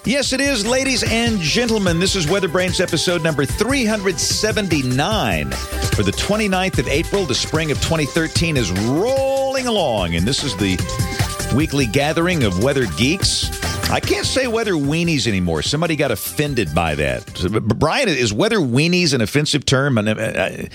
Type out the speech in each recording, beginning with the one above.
Yes, it is, ladies and gentlemen. This is Weather Brains episode number 379 for the 29th of April. The spring of 2013 is rolling along, and this is the weekly gathering of weather geeks. I can't say weather weenies anymore. Somebody got offended by that. Brian, is weather weenies an offensive term? I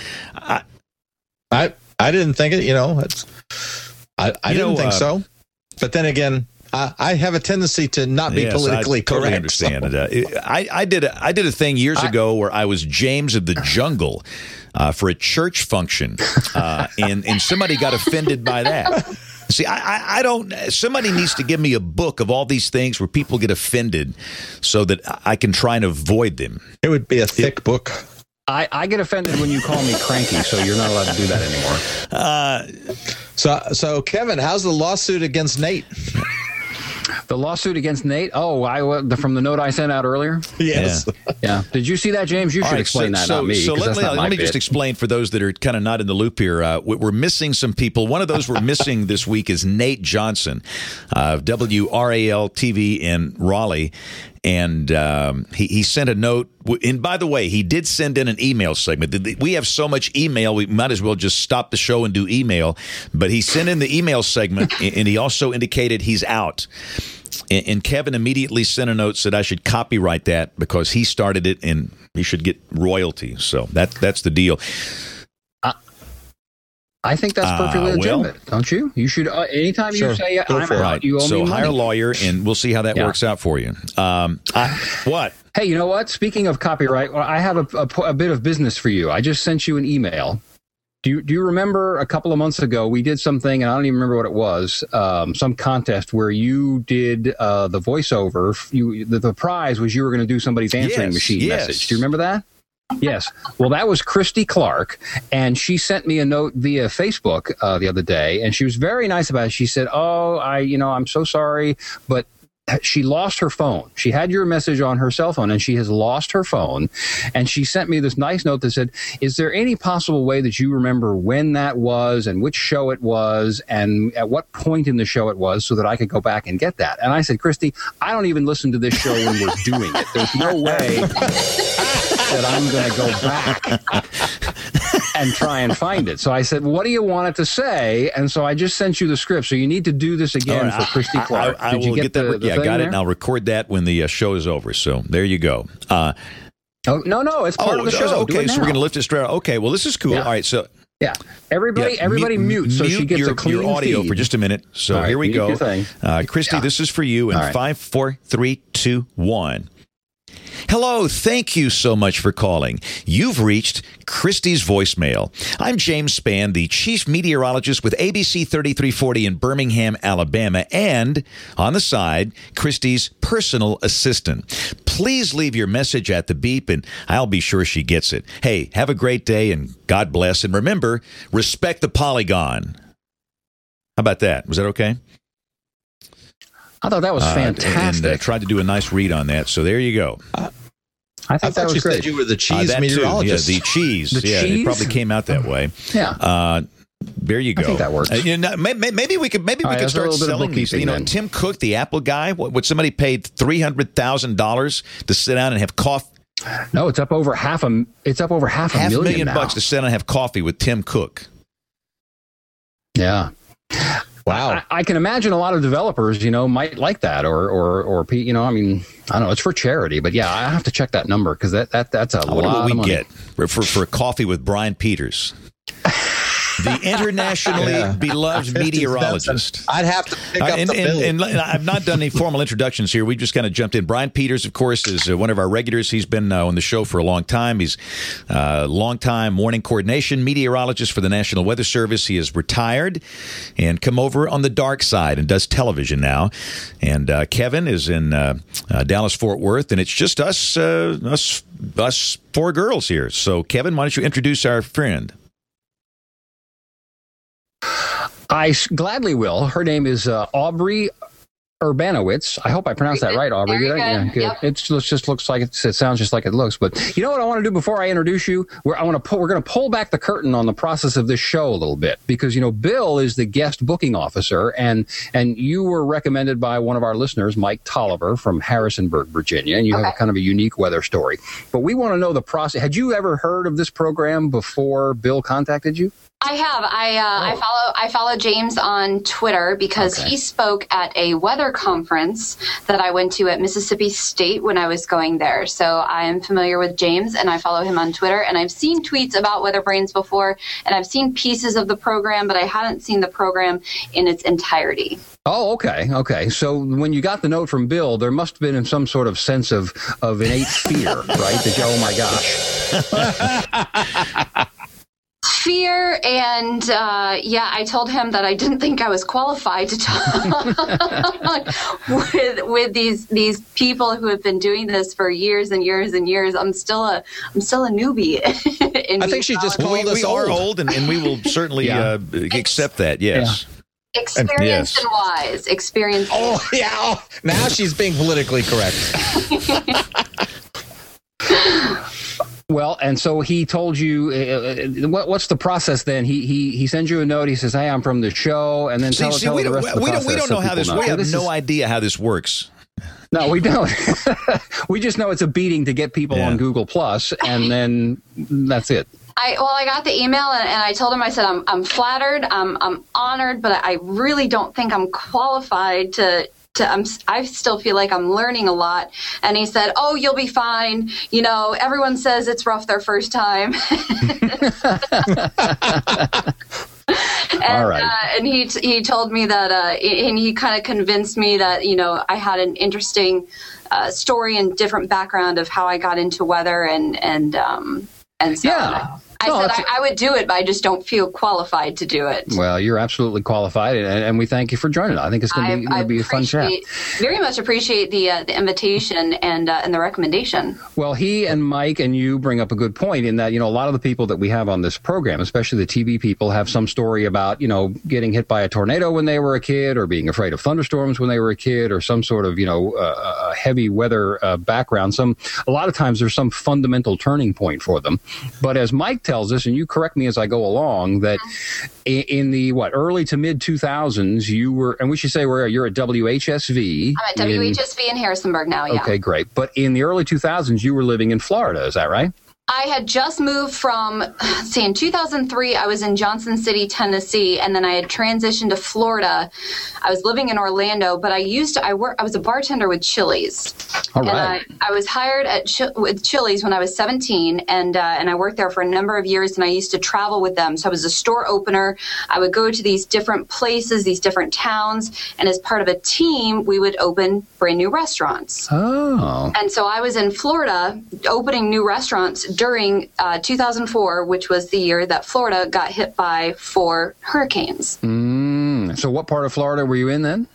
didn't think it. I didn't think so. But then again, I have a tendency to not be politically correct. Totally understand it. I did a thing years ago where I was James of the Jungle for a church function, and somebody got offended by that. See, I don't. Somebody needs to give me a book of all these things where people get offended, so that I can try and avoid them. It would be a thick book. I get offended when you call me cranky, so you're not allowed to do that anymore. So Kevin, how's the lawsuit against Nate? The lawsuit against Nate? Oh, from the note I sent out earlier? Yes. Yeah. Did you see that, James? You should explain that, not me. So let me just explain for those that are kind of not in the loop here. We're missing some people. One of those we're missing this week is Nate Johnson of WRAL TV in Raleigh. And he sent a note. And by the way, he did send in an email segment. We have so much email, we might as well just stop the show and do email. But he sent in the email segment, and he also indicated he's out. And Kevin immediately sent a note, said I should copyright that because he started it and he should get royalty. So that's the deal. I think that's perfectly legitimate, don't you? You should, anytime you say I'm out, you owe me money. So hire a lawyer, and we'll see how that works out for you. What? Hey, you know what? Speaking of copyright, I have a bit of business for you. I just sent you an email. Do you remember a couple of months ago, we did something, and I don't even remember what it was, some contest where you did the voiceover. The prize was you were going to do somebody's answering machine message. Do you remember that? Yes. Well, that was Christy Clark, and she sent me a note via Facebook the other day, and she was very nice about it. She said, I'm so sorry, but she lost her phone. She had your message on her cell phone, and she has lost her phone. And she sent me this nice note that said, is there any possible way that you remember when that was and which show it was and at what point in the show it was so that I could go back and get that? And I said, Christy, I don't even listen to this show when we're doing it. There's no way that I'm going to go back and try and find it. So I said, what do you want it to say? And so I just sent you the script. So you need to do this again for Christy Clark. Did you get that? Yeah, I got it, and I'll record that when the show is over. So there you go. No, it's part of the show. Okay, so we're going to lift it straight out. Okay, well, this is cool. Yeah. All right, so... Yeah, everybody mute so she gets a clean your audio feed. For just a minute. So here we go. Christy, this is for you in 5, 4, 3, 2, 1. Hello, thank you so much for calling. You've reached Christy's voicemail. I'm James Spann, the chief meteorologist with ABC 3340 in Birmingham, Alabama, and, on the side, Christy's personal assistant. Please leave your message at the beep, and I'll be sure she gets it. Hey, have a great day, and God bless. And remember, respect the polygon. How about that? Was that okay? I thought that was fantastic. And tried to do a nice read on that. So there you go. I thought that was great. Said you were the cheese meteorologist. Yeah, the cheese. The cheese? It probably came out that way. Yeah. There you go. I think that works. Maybe we could start selling these. Tim Cook, the Apple guy. What somebody paid $300,000 to sit down and have coffee. No, it's up over half a million $500,000 to sit down and have coffee with Tim Cook. Yeah. Wow. I can imagine a lot of developers, might like that or I don't know, it's for charity, but yeah, I have to check that number because that's a lot of money. What we get for a coffee with Brian Peters. The internationally beloved meteorologist. I'd have to pick up the bill. And I've not done any formal introductions here. We just kind of jumped in. Brian Peters, of course, is one of our regulars. He's been on the show for a long time. He's a long-time morning coordination meteorologist for the National Weather Service. He is retired and come over on the dark side and does television now. And Kevin is in Dallas-Fort Worth, and it's just us four girls here. So, Kevin, why don't you introduce our friend? I gladly will. Her name is Aubrey Urbanowitz. I hope I pronounced that right, Aubrey. Very good. Yeah, good. Yep. It just looks like it sounds just like it looks. But you know what I want to do before I introduce you? We're going to pull back the curtain on the process of this show a little bit, because Bill is the guest booking officer, and you were recommended by one of our listeners, Mike Tolliver from Harrisonburg, Virginia, and you have kind of a unique weather story. But we want to know the process. Had you ever heard of this program before Bill contacted you? I have. I follow James on Twitter because he spoke at a weather conference that I went to at Mississippi State when I was going there. So I am familiar with James, and I follow him on Twitter. And I've seen tweets about Weather Brains before, and I've seen pieces of the program, but I haven't seen the program in its entirety. Oh, okay. So when you got the note from Bill, there must have been some sort of sense of innate fear, right? That, oh my gosh. Fear, and I told him that I didn't think I was qualified to talk with these people who have been doing this for years and years and years. I'm still a newbie. I think she just called us old. We are old, and we will certainly accept that. Yes. Yeah. Experienced and wise. Experienced. Oh, yeah. Oh, now she's being politically correct. Well, and so he told you, what's the process then? He sends you a note. He says, "Hey, I'm from the show," and then tell the rest of the process. We don't know how this. We have no idea how this works. No, we don't. We just know it's a beating to get people on Google Plus, and then that's it. I got the email, and I told him, I said, I'm flattered, I'm honored, but I really don't think I'm qualified to I still feel like I'm learning a lot. And he said, "Oh, you'll be fine. Everyone says it's rough their first time." All right. And he told me that, and he kind of convinced me that, I had an interesting story and different background of how I got into weather, and so yeah. I said I would do it, but I just don't feel qualified to do it. Well, you're absolutely qualified, and we thank you for joining us. I think it's going to be a fun chat. Very much appreciate the invitation and the recommendation. Well, he and Mike and you bring up a good point in that, a lot of the people that we have on this program, especially the TV people, have some story about, getting hit by a tornado when they were a kid, or being afraid of thunderstorms when they were a kid, or some sort of, heavy weather background. A lot of times there's some fundamental turning point for them. But as Mike tells us, and you correct me as I go along, that in the early to mid 2000s, you were, and we should say you're at WHSV. I'm at WHSV in Harrisonburg now. Yeah. Okay, great. But in the early 2000s, you were living in Florida. Is that right? I had just moved from, in 2003, I was in Johnson City, Tennessee, and then I had transitioned to Florida. I was living in Orlando, but I was a bartender with Chili's. All right. And I was hired with Chili's when I was 17, and I worked there for a number of years, and I used to travel with them. So I was a store opener. I would go to these different places, these different towns, and as part of a team, we would open brand new restaurants. Oh. And so I was in Florida opening new restaurants during 2004, which was the year that Florida got hit by 4 hurricanes. So what part of Florida were you in then?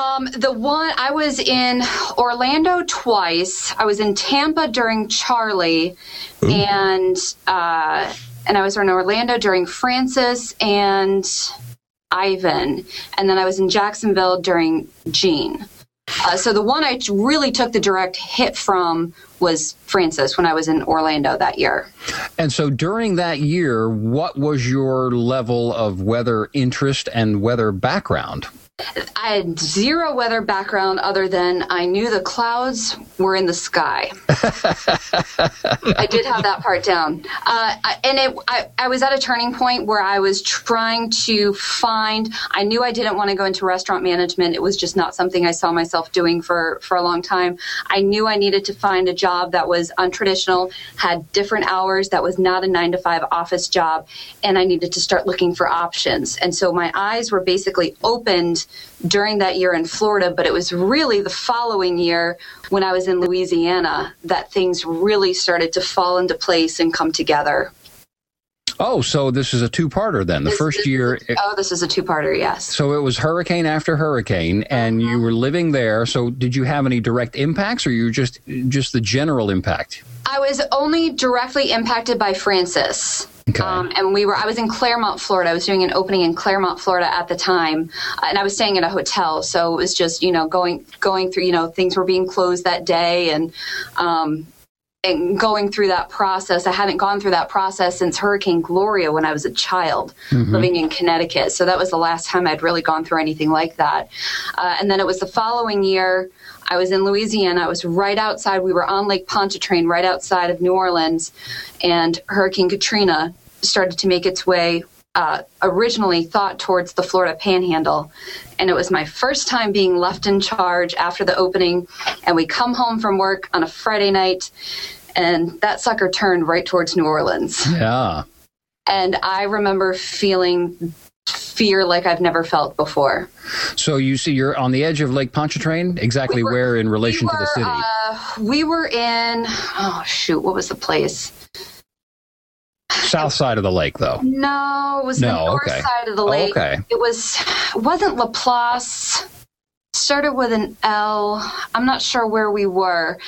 I was in Orlando twice. I was in Tampa during Charlie, and I was in Orlando during Francis and Ivan, and then I was in Jacksonville during Gene. So the one I really took the direct hit from was Francis when I was in Orlando that year. And so during that year, what was your level of weather interest and weather background? I had zero weather background other than I knew the clouds were in the sky. I did have that part down. I was at a turning point where I was trying to I knew I didn't want to go into restaurant management. It was just not something I saw myself doing for a long time. I knew I needed to find a job that was untraditional, had different hours, that was not a 9-to-5 office job, and I needed to start looking for options. And so my eyes were basically opened during that year in Florida, but it was really the following year when I was in Louisiana that things really started to fall into place and come together. Oh, so this is a two-parter then. This is a two-parter, yes. So it was hurricane after hurricane, and you were living there. So did you have any direct impacts, or you just the general impact? I was only directly impacted by Francis. Okay. And I was in Claremont, Florida. I was doing an opening in Claremont, Florida at the time. And I was staying at a hotel. So it was just, going through, things were being closed that day and going through that process. I hadn't gone through that process since Hurricane Gloria when I was a child living in Connecticut. So that was the last time I'd really gone through anything like that. And then it was the following year. I was in Louisiana. I was right outside. We were on Lake Pontchartrain, right outside of New Orleans, and Hurricane Katrina started to make its way, originally thought towards the Florida Panhandle. And it was my first time being left in charge after the opening. And we come home from work on a Friday night, and that sucker turned right towards New Orleans. Yeah. And I remember feeling fear like I've never felt before. So you see, you're on the edge of Lake Pontchartrain. Exactly where in relation to the city? We were in, what was the place? South side of the lake, though. No, it was the north side of the lake. Okay. It wasn't Laplace. Started with an L. I'm not sure where we were.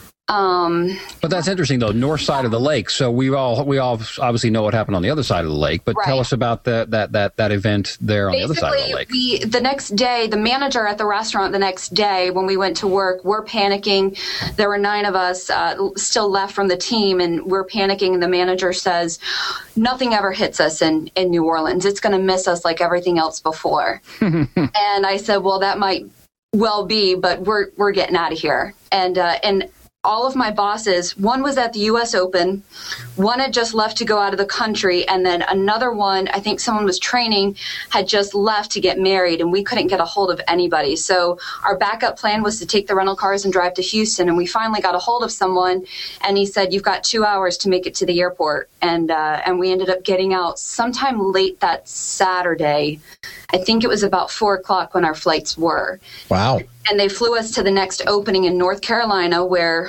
But that's interesting, though. North side of the lake. So we all obviously know what happened on the other side of the lake. But tell us about that event there on the other side of the lake. The next day, the manager at the restaurant the next day when we went to work, we're panicking. There were 9 of us still left from the team, and we're panicking. And the manager says, "Nothing ever hits us in New Orleans. It's going to miss us like everything else before." And I said, "Well, that might well be, but we're getting out of here." And all of my bosses, one was at the U.S. Open, one had just left to go out of the country, and then another one, I think someone was training, had just left to get married, and we couldn't get a hold of anybody. So our backup plan was to take the rental cars and drive to Houston, and we finally got a hold of someone, and he said, "You've got 2 hours to make it to the airport." And we ended up getting out sometime late that Saturday. I think it was about 4 o'clock when our flights were. Wow. And they flew us to the next opening in North Carolina, where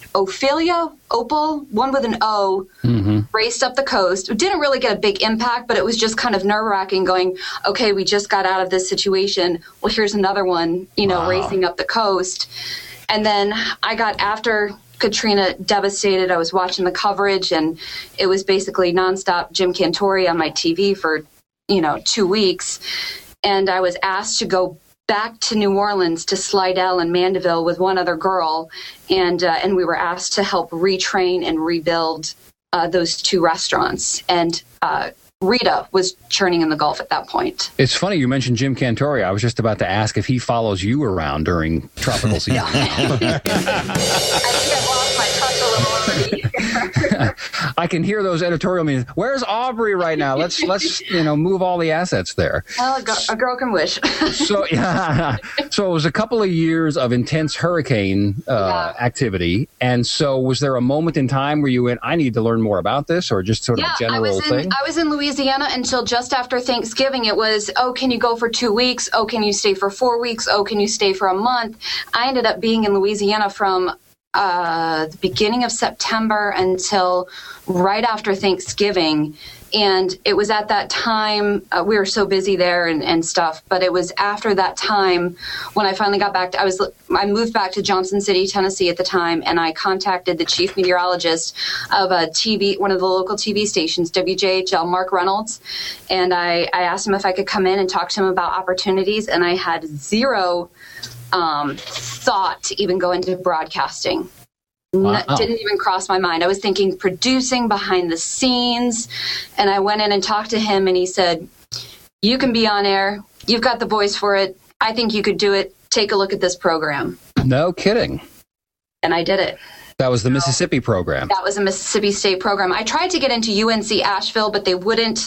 Opal, one with an O, raced up the coast. It didn't really get a big impact, but it was just kind of nerve-wracking going, okay, we just got out of this situation. Well, here's another one, racing up the coast. And then I got, after Katrina devastated, I was watching the coverage, and it was basically nonstop Jim Cantore on my TV for 2 weeks. And I was asked to go back to New Orleans to Slidell and Mandeville with one other girl, and we were asked to help retrain and rebuild those 2 restaurants. And Rita was churning in the Gulf at that point. It's funny you mentioned Jim Cantore. I was just about to ask if he follows you around during tropical season. I think I've lost my touch a little already. I can hear those editorial meetings. Where's Aubrey right now? Let's move all the assets there. Well, a girl can wish. So it was a couple of years of intense hurricane activity. And so was there a moment in time where you went, I need to learn more about this, or just sort of a general thing? I was in Louisiana until just after Thanksgiving. It was, can you go for 2 weeks? Oh, can you stay for 4 weeks? Oh, can you stay for a month? I ended up being in Louisiana from the beginning of September until right after Thanksgiving. And it was at that time, we were so busy there and stuff, but it was after that time when I finally got back. I moved back to Johnson City, Tennessee at the time, and I contacted the chief meteorologist of one of the local TV stations, WJHL, Mark Reynolds, and I asked him if I could come in and talk to him about opportunities, and I had zero thought to even go into broadcasting. Wow. Didn't even cross my mind. I was thinking producing behind the scenes, and I went in and talked to him, and he said, "You can be on air. You've got the voice for it. I think you could do it. Take a look at this program." No kidding. And I did it. That was the Mississippi program. That was a Mississippi State program. I tried to get into UNC Asheville, but they wouldn't.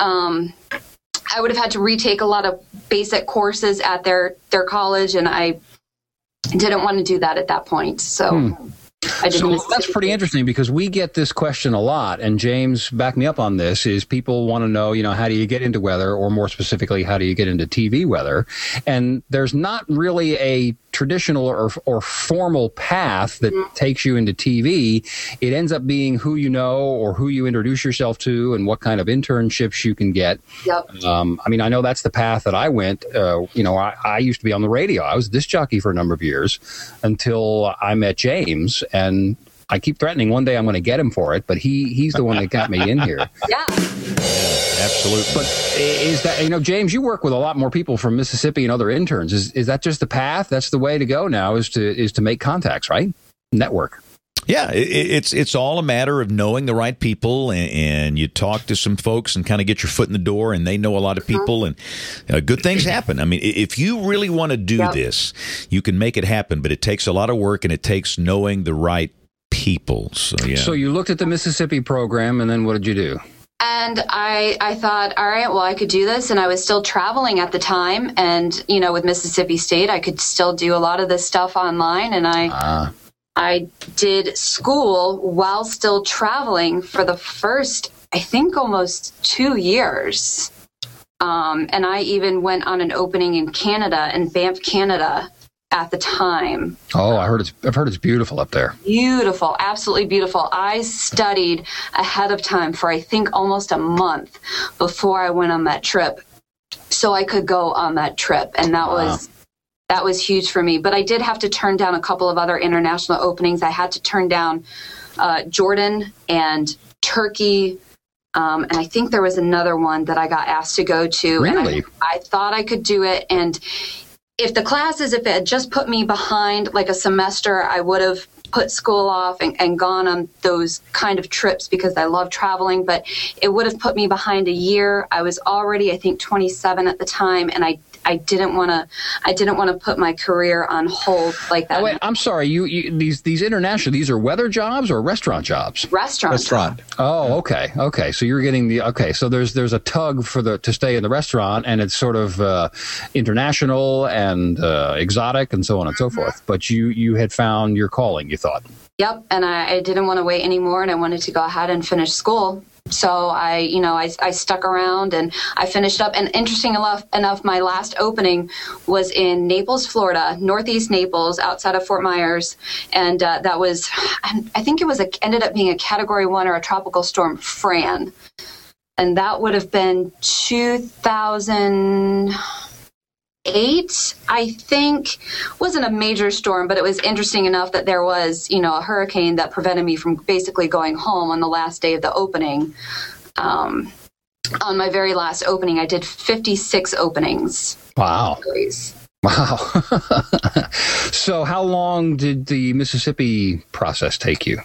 I would have had to retake a lot of basic courses at their college, and I didn't want to do that at that point. So that's pretty interesting, because we get this question a lot, and James, back me up on this, is people want to know, how do you get into weather, or more specifically, how do you get into TV weather? And there's not really a traditional or formal path that takes you into TV. It ends up being who you know or who you introduce yourself to and what kind of internships you can get. Yep. I know that's the path that I went. I used to be on the radio. I was a disc jockey for a number of years until I met James, and I keep threatening one day I'm going to get him for it, but he's the one that got me in here. Yeah. Absolutely. But is that, James, you work with a lot more people from Mississippi and other interns. Is that just the path? That's the way to go now, is to make contacts, right? Network. Yeah, it's all a matter of knowing the right people, and you talk to some folks and kind of get your foot in the door, and they know a lot of people, and good things happen. I mean, if you really want to do this, you can make it happen, but it takes a lot of work, and it takes knowing the right people. So, yeah. So you looked at the Mississippi program, and then what did you do? And I thought, all right, well, I could do this. And I was still traveling at the time. And, with Mississippi State, I could still do a lot of this stuff online. And I did school while still traveling for the first, I think, almost 2 years. And I even went on an opening in Canada, in Banff, Canada, at the time. Oh, I've heard it's beautiful up there. Beautiful, absolutely beautiful. I studied ahead of time for, I think, almost a month before I went on that trip, so I could go on that trip, and that was huge for me. But I did have to turn down a couple of other international openings. I had to turn down Jordan and Turkey. And I think there was another one that I got asked to go to. Really? And I thought I could do it. And if it had just put me behind like a semester, I would have put school off and gone on those kind of trips because I love traveling. But it would have put me behind a year. I was already, I think, 27 at the time, and I didn't want to put my career on hold like that. Oh, wait, I'm sorry. These international, these are weather jobs or restaurant jobs? Restaurant. Oh, okay. So you're getting so there's a tug to stay in the restaurant, and it's sort of international and exotic and so on and so forth. But you had found your calling, you thought. Yep, and I didn't want to wait anymore, and I wanted to go ahead and finish school. So I stuck around and I finished up. And interesting enough, my last opening was in Naples, Florida, Northeast Naples, outside of Fort Myers. And that was, I think it ended up being a Category 1 or a tropical storm, Fran. And that would have been 2008, I think. Wasn't a major storm, but it was interesting enough that there was, a hurricane that prevented me from basically going home on the last day of the opening. On my very last opening, I did 56 openings. Wow. Wow. So how long did the Mississippi process take you?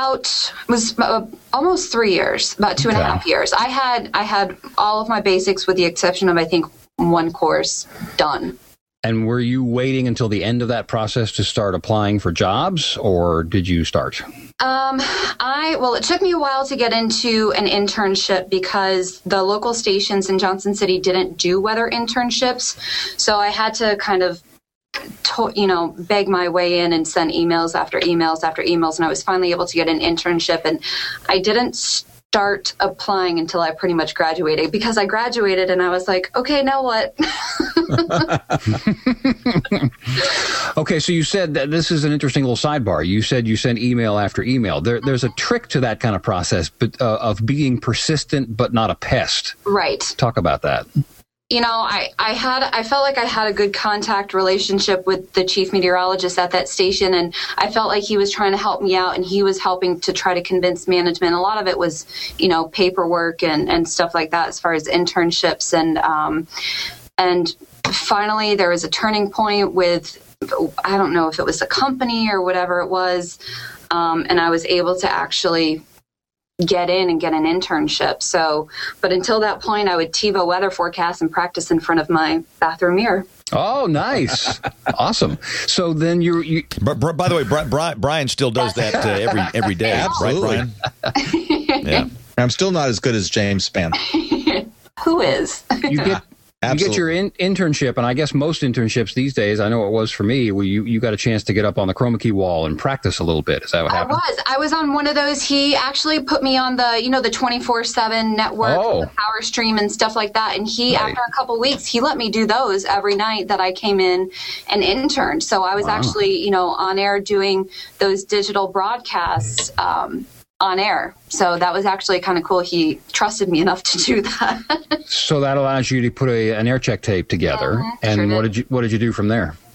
Almost 3 years, about 2.5 years. I had all of my basics with the exception of, I think, one course done. And were you waiting until the end of that process to start applying for jobs, or did you start? It took me a while to get into an internship because the local stations in Johnson City didn't do weather internships. So I had to kind of beg my way in and send emails after emails after emails. And I was finally able to get an internship, and I didn't start applying until I pretty much graduated, because I graduated and I was like, okay, now what? Okay, so you said that this is an interesting little sidebar. You said you sent email after email. There's a trick to that kind of process, but of being persistent but not a pest. Right. Talk about that. I felt like I had a good contact relationship with the chief meteorologist at that station, and I felt like he was trying to help me out, and he was helping to try to convince management. A lot of it was, paperwork and stuff like that as far as internships. And finally there was a turning point with, I don't know if it was a company or whatever it was, and I was able to actually get in and get an internship. But until that point, I would TiVo weather forecast and practice in front of my bathroom mirror. Oh, nice. Awesome. So then you by the way, Brian still does that every day. Absolutely. Right, Brian? Yeah. I'm still not as good as James Spann. Who is? You get your internship, and I guess most internships these days, I know it was for me, where you got a chance to get up on the chroma key wall and practice a little bit. Is that what happened? I was on one of those. He actually put me on the 24/7 network, the Power Stream and stuff like that. And after a couple weeks, he let me do those every night that I came in and interned. So I was actually, on air doing those digital broadcasts, on air. So that was actually kind of cool. He trusted me enough to do that. So that allows you to put an air check tape together. And sure what did you do from there?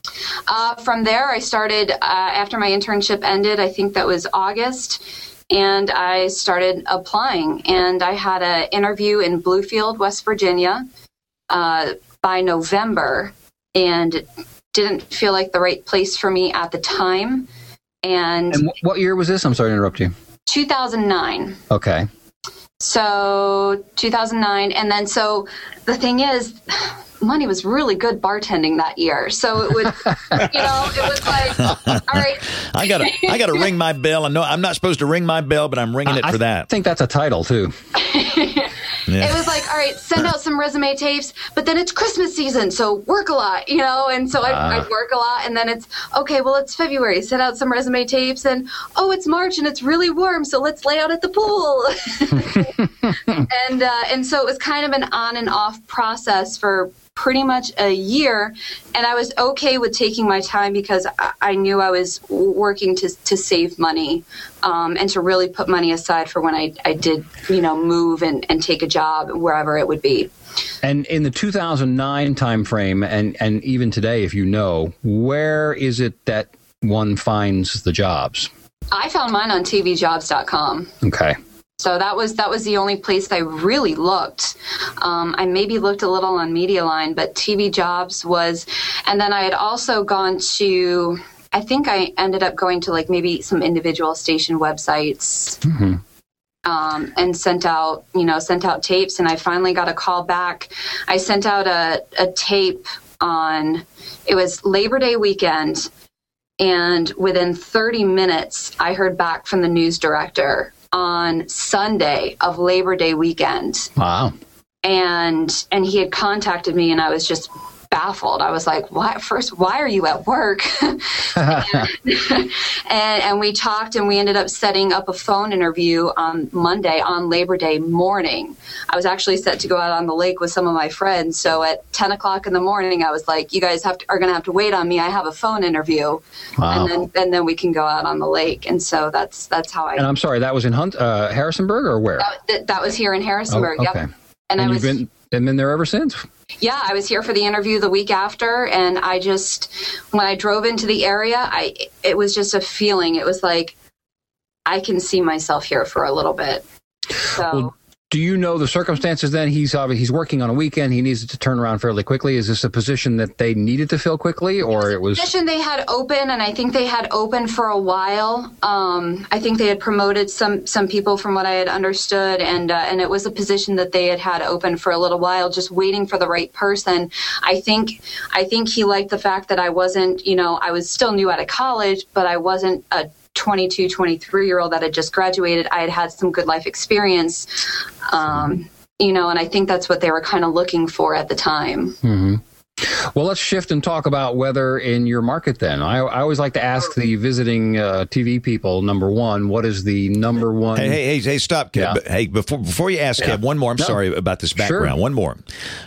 From there, I started, after my internship ended, I think that was August, and I started applying. And I had an interview in Bluefield, West Virginia, by November, and it didn't feel like the right place for me at the time. And what year was this? I'm sorry to interrupt you. 2009. Okay. So 2009. And then, so the thing is, money was really good bartending that year. So it would, it was like, all right. I gotta ring my bell. I know I'm not supposed to ring my bell, but I'm ringing it for that. I think that's a title too. Yeah. It was like, all right, send out some resume tapes, but then it's Christmas season, so work a lot, and so I'd work a lot, and then it's, okay, well, it's February, send out some resume tapes, and, it's March, and it's really warm, so let's lay out at the pool. And so it was kind of an on and off process for pretty much a year, and I was okay with taking my time because I knew I was working to save money and to really put money aside for when I did, move and take a job wherever it would be. And in the 2009 timeframe, and even today, if where is it that one finds the jobs? I found mine on tvjobs.com. Okay. So that was the only place I really looked. I maybe looked a little on Medialine, but TV Jobs was, and then I had also gone to, I think I ended up going to like maybe some individual station websites, and sent out tapes, and I finally got a call back. I sent out a tape it was Labor Day weekend, and within 30 minutes, I heard back from the news director on Sunday of Labor Day weekend. Wow. And he had contacted me, and I was just baffled. I was like, why are you at work? and we talked, and we ended up setting up a phone interview on Monday, on Labor Day morning. I was actually set to go out on the lake with some of my friends. So at 10 o'clock in the morning, I was like, you guys are going to have to wait on me. I have a phone interview. Wow. And then we can go out on the lake. And so that's how I... And I'm sorry, that was in Harrisonburg or where? That was here in Harrisonburg. Oh, okay. Yep. And you've been there ever since? Yeah, I was here for the interview the week after, and when I drove into the area, it was just a feeling. It was like, I can see myself here for a little bit. So, well, do you know the circumstances then? He's working on a weekend. He needs to turn around fairly quickly. Is this a position that they needed to fill quickly, or it was a position they had open, and I think they had open for a while. I think they had promoted some people from what I had understood, and it was a position that they had open for a little while, just waiting for the right person. I think he liked the fact that I wasn't, I was still new out of college, but I wasn't a 22, 23-year-old that had just graduated. I had some good life experience, and I think that's what they were kind of looking for at the time. Mm-hmm. Well, let's shift and talk about weather in your market then. I always like to ask the visiting TV people, number one, what is the number one? Hey, stop, Kev. Yeah. Hey, before you ask, Kev, one more. I'm sorry about this background. Sure. One more.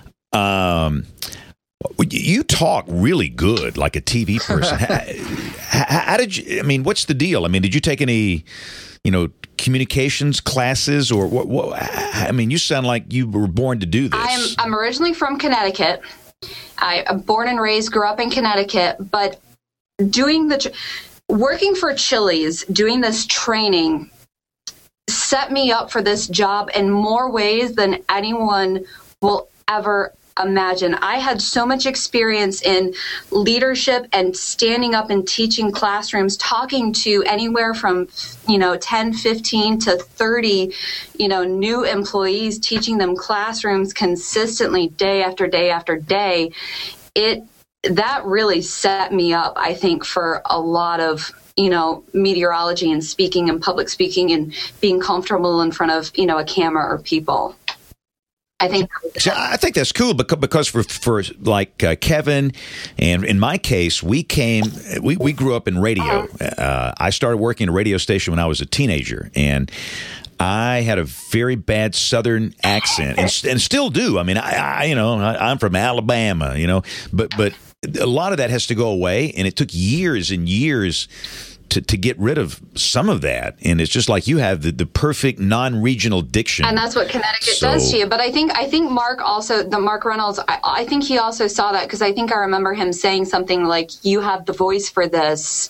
You talk really good, like a TV person. How did you? I mean, what's the deal? I mean, did you take any, communications classes or what? I mean, you sound like you were born to do this. I'm originally from Connecticut. I'm born and raised, grew up in Connecticut, but working for Chili's, doing this training set me up for this job in more ways than anyone will ever imagine. I had so much experience in leadership and standing up and teaching classrooms, talking to anywhere from 10, 15 to 30 new employees, teaching them classrooms consistently day after day after day. That really set me up, I think, for a lot of meteorology and speaking and public speaking and being comfortable in front of a camera or people. I think that's cool because for like Kevin, and in my case, we grew up in radio. I started working at a radio station when I was a teenager, and I had a very bad Southern accent, and still do. I mean, I'm from Alabama, but a lot of that has to go away, and it took years and years to get rid of some of that. And it's just like you have the perfect non-regional diction. And that's what Connecticut does to you. But I think Mark Reynolds, I think he also saw that, because I think I remember him saying something like, you have the voice for this.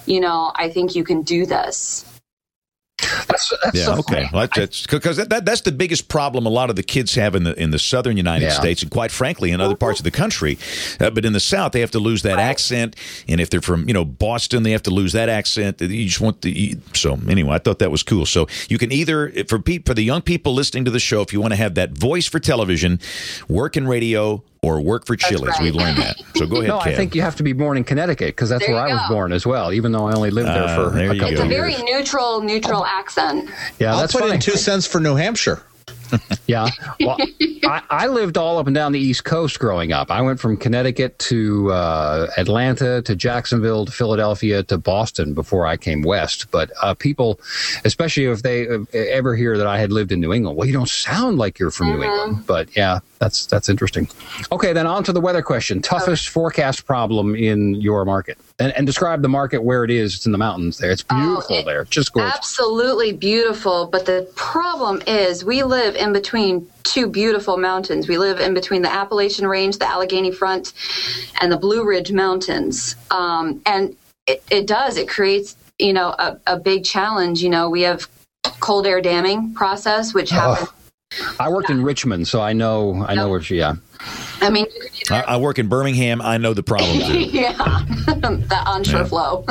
I think you can do this. That's okay. Well, because that's the biggest problem a lot of the kids have in the southern United States, and quite frankly in other parts of the country. But in the South, they have to lose that accent, and if they're from Boston, they have to lose that accent. You just want so anyway, I thought that was cool. So you can either for the young people listening to the show, if you want to have that voice for television, work in radio, or work for Chili's. Right. We've learned that. So go ahead, No, Kev. I think you have to be born in Connecticut, because that's where I was born as well, even though I only lived there for a couple of years. It's a very neutral accent. Yeah, I'll put in 2 cents for New Hampshire. Yeah. Well, I lived all up and down the East Coast growing up. I went from Connecticut to Atlanta to Jacksonville to Philadelphia to Boston before I came west. But people, especially if they ever hear that I had lived in New England, well, you don't sound like you're from New England. But yeah, that's interesting. Okay, then on to the weather question. Toughest forecast problem in your market. And describe the market where it is. It's in the mountains there. It's beautiful there. Just gorgeous. Absolutely beautiful. But the problem is we live in between 2 beautiful mountains. We live in between the Appalachian Range, the Allegheny Front, and the Blue Ridge Mountains. And it creates, a big challenge. We have cold air damming process, which happens. I worked in Richmond, so I know where she. I mean, I work in Birmingham. I know the problem too. Yeah, that onshore flow.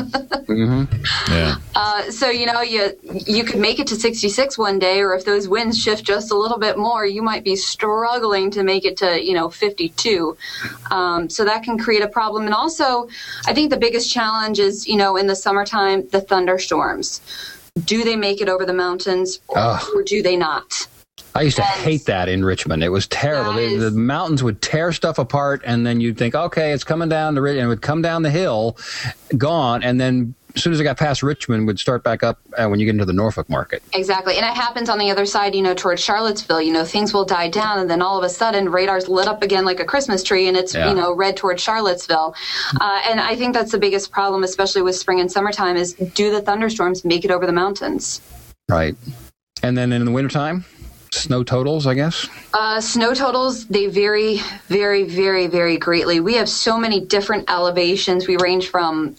Mm-hmm. Yeah. So you could make it to 66 one day, or if those winds shift just a little bit more, you might be struggling to make it to 52. So that can create a problem. And also, I think the biggest challenge is in the summertime, the thunderstorms. Do they make it over the mountains, or do they not? I used to hate that in Richmond. It was terrible. The mountains would tear stuff apart, and then you'd think, okay, it's coming down the ridge, and it would come down the hill, gone, and then as soon as it got past Richmond, would start back up when you get into the Norfolk market. Exactly. And it happens on the other side, towards Charlottesville. Things will die down, and then all of a sudden, radar's lit up again like a Christmas tree, and it's, red towards Charlottesville. And I think that's the biggest problem, especially with spring and summertime, is do the thunderstorms make it over the mountains? Right. And then in the wintertime? Snow totals, I guess? Snow totals, they vary very, very, very greatly. We have so many different elevations. We range from,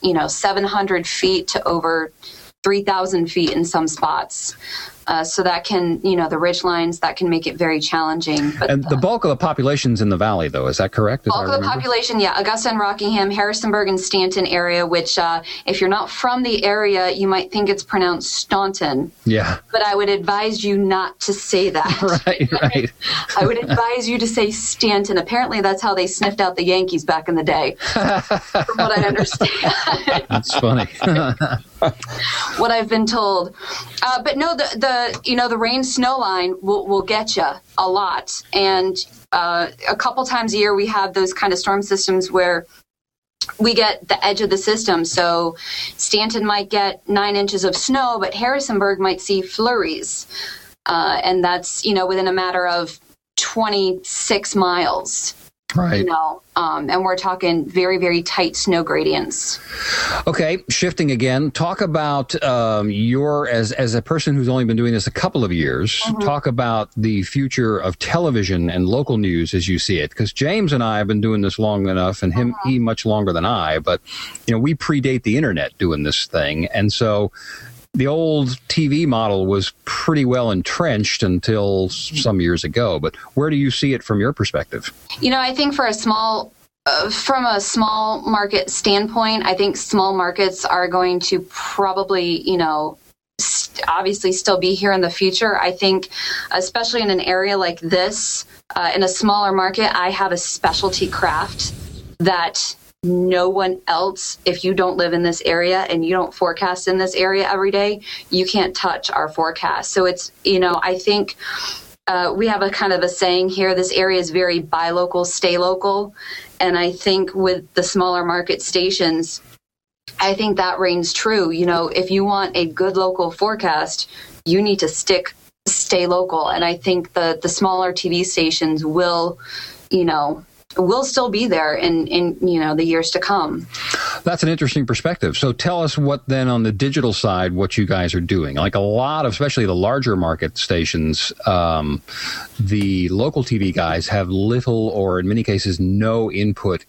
700 feet to over 3,000 feet in some spots. So that can, the ridge lines, that can make it very challenging. But, and the bulk of the population's in the valley, though. Is that correct? Bulk of the population, Augusta and Rockingham, Harrisonburg and Stanton area, which if you're not from the area, you might think it's pronounced Staunton. Yeah. But I would advise you not to say that. Right. I would advise you to say Stanton. Apparently, that's how they sniffed out the Yankees back in the day, from what I understand. That's funny. What I've been told. But no, the rain snow line will get you a lot. And a couple times a year we have those kind of storm systems where we get the edge of the system. So Stanton might get 9 inches of snow, but Harrisonburg might see flurries. And that's, within a matter of 26 miles. Right. And we're talking very, very tight snow gradients. Okay, shifting again. Talk about your, as a person who's only been doing this a couple of years, talk about the future of television and local news as you see it. Because James and I have been doing this long enough, and he much longer than I, but, we predate the internet doing this thing. And so the old TV model was pretty well entrenched until some years ago. But where do you see it from your perspective? I think from a small market standpoint, I think small markets are going to probably, obviously still be here in the future. I think, especially in an area like this, in a smaller market, I have a specialty craft that no one else, if you don't live in this area and you don't forecast in this area every day, you can't touch our forecast. So it's, I think we have a kind of a saying here, this area is very buy local, stay local. And I think with the smaller market stations, I think that reigns true. If you want a good local forecast, you need to stay local. And I think the smaller TV stations will, will still be there in the years to come. That's an interesting perspective. So tell us what then on the digital side, what you guys are doing. Like a lot of, especially the larger market stations, the local TV guys have little or in many cases no input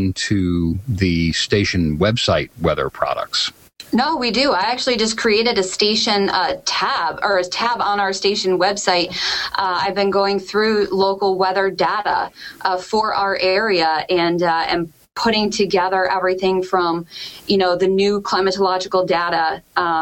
into the station website weather products. No, we do. I actually just created a station tab on our station website. I've been going through local weather data for our area and putting together everything from, the new climatological data,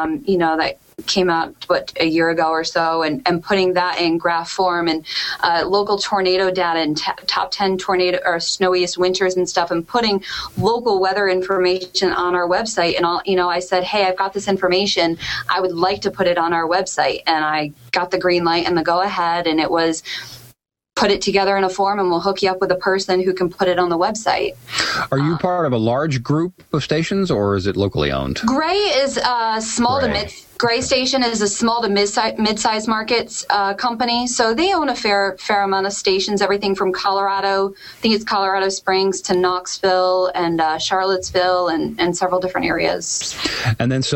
that came out a year ago or so, and putting that in graph form, and local tornado data and top 10 tornado or snowiest winters and stuff, and putting local weather information on our website. And I said, hey, I've got this information, I would like to put it on our website, and I got the green light and the go ahead, and it was put it together in a form, and we'll hook you up with a person who can put it on the website. Are you part of a large group of stations, or is it locally owned? Gray is small to mid. Gray Station is a small to mid-sized markets company, so they own a fair amount of stations, everything from Colorado, I think it's Colorado Springs, to Knoxville and Charlottesville and several different areas. And then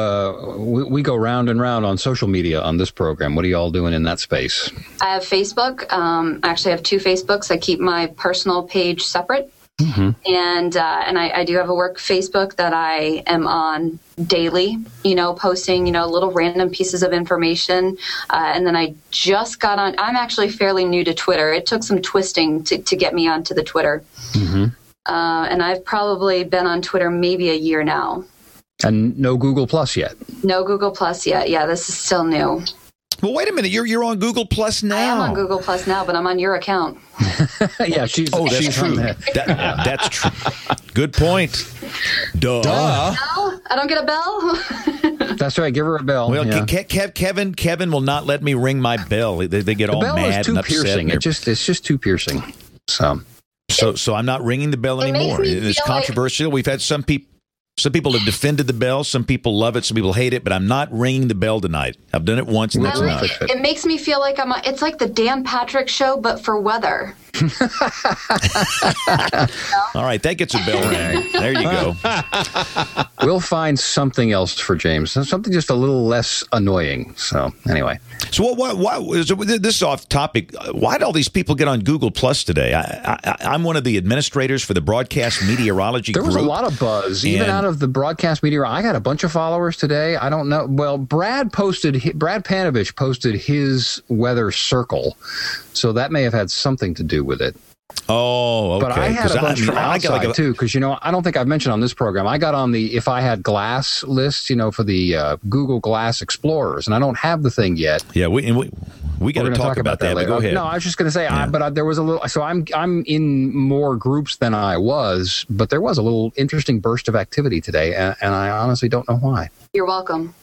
so we go round and round on social media on this program. What are you all doing in that space? I have Facebook. Actually, I have 2 Facebooks. I keep my personal page separate. Mm-hmm. And I do have a work Facebook that I am on daily, posting, little random pieces of information. And then I just got on. I'm actually fairly new to Twitter. It took some twisting to get me onto the Twitter. Mm-hmm. And I've probably been on Twitter maybe a year now. And no Google Plus yet? No Google Plus yet. Yeah, this is still new. Well, wait a minute. You're on Google Plus now. I am on Google Plus now, but I'm on your account. Yeah, she's true. That's true. Good point. Duh. No, I don't get a bell. That's right. Give her a bell. Well, yeah. Kevin will not let me ring my bell. They get all mad and upset. Piercing. It's just too piercing. So I'm not ringing the bell anymore. It's controversial. We've had some people. Some people have defended the bell. Some people love it. Some people hate it. But I'm not ringing the bell tonight. I've done it once, and that's enough. It makes me feel like it's like the Dan Patrick Show, but for weather. All right, that gets a bell ring. There you go. We'll find something else for James. Something just a little less annoying. So anyway. So this is off topic. Why did all these people get on Google Plus today? I'm one of the administrators for the Broadcast Meteorology Group. There was a lot of buzz, even out of the Broadcast Meteor. I got a bunch of followers today. I don't know. Well, Brad Panovich posted his weather circle, so that may have had something to do with it. Oh, okay. But I had a bunch from outside, too, because, I don't think I've mentioned on this program, I got on the If I Had Glass list, for the Google Glass Explorers, and I don't have the thing yet. Yeah, we got to talk about that later. Go ahead. No, I was just going to say, there was a little, so I'm in more groups than I was, but there was a little interesting burst of activity today, and I honestly don't know why. You're welcome.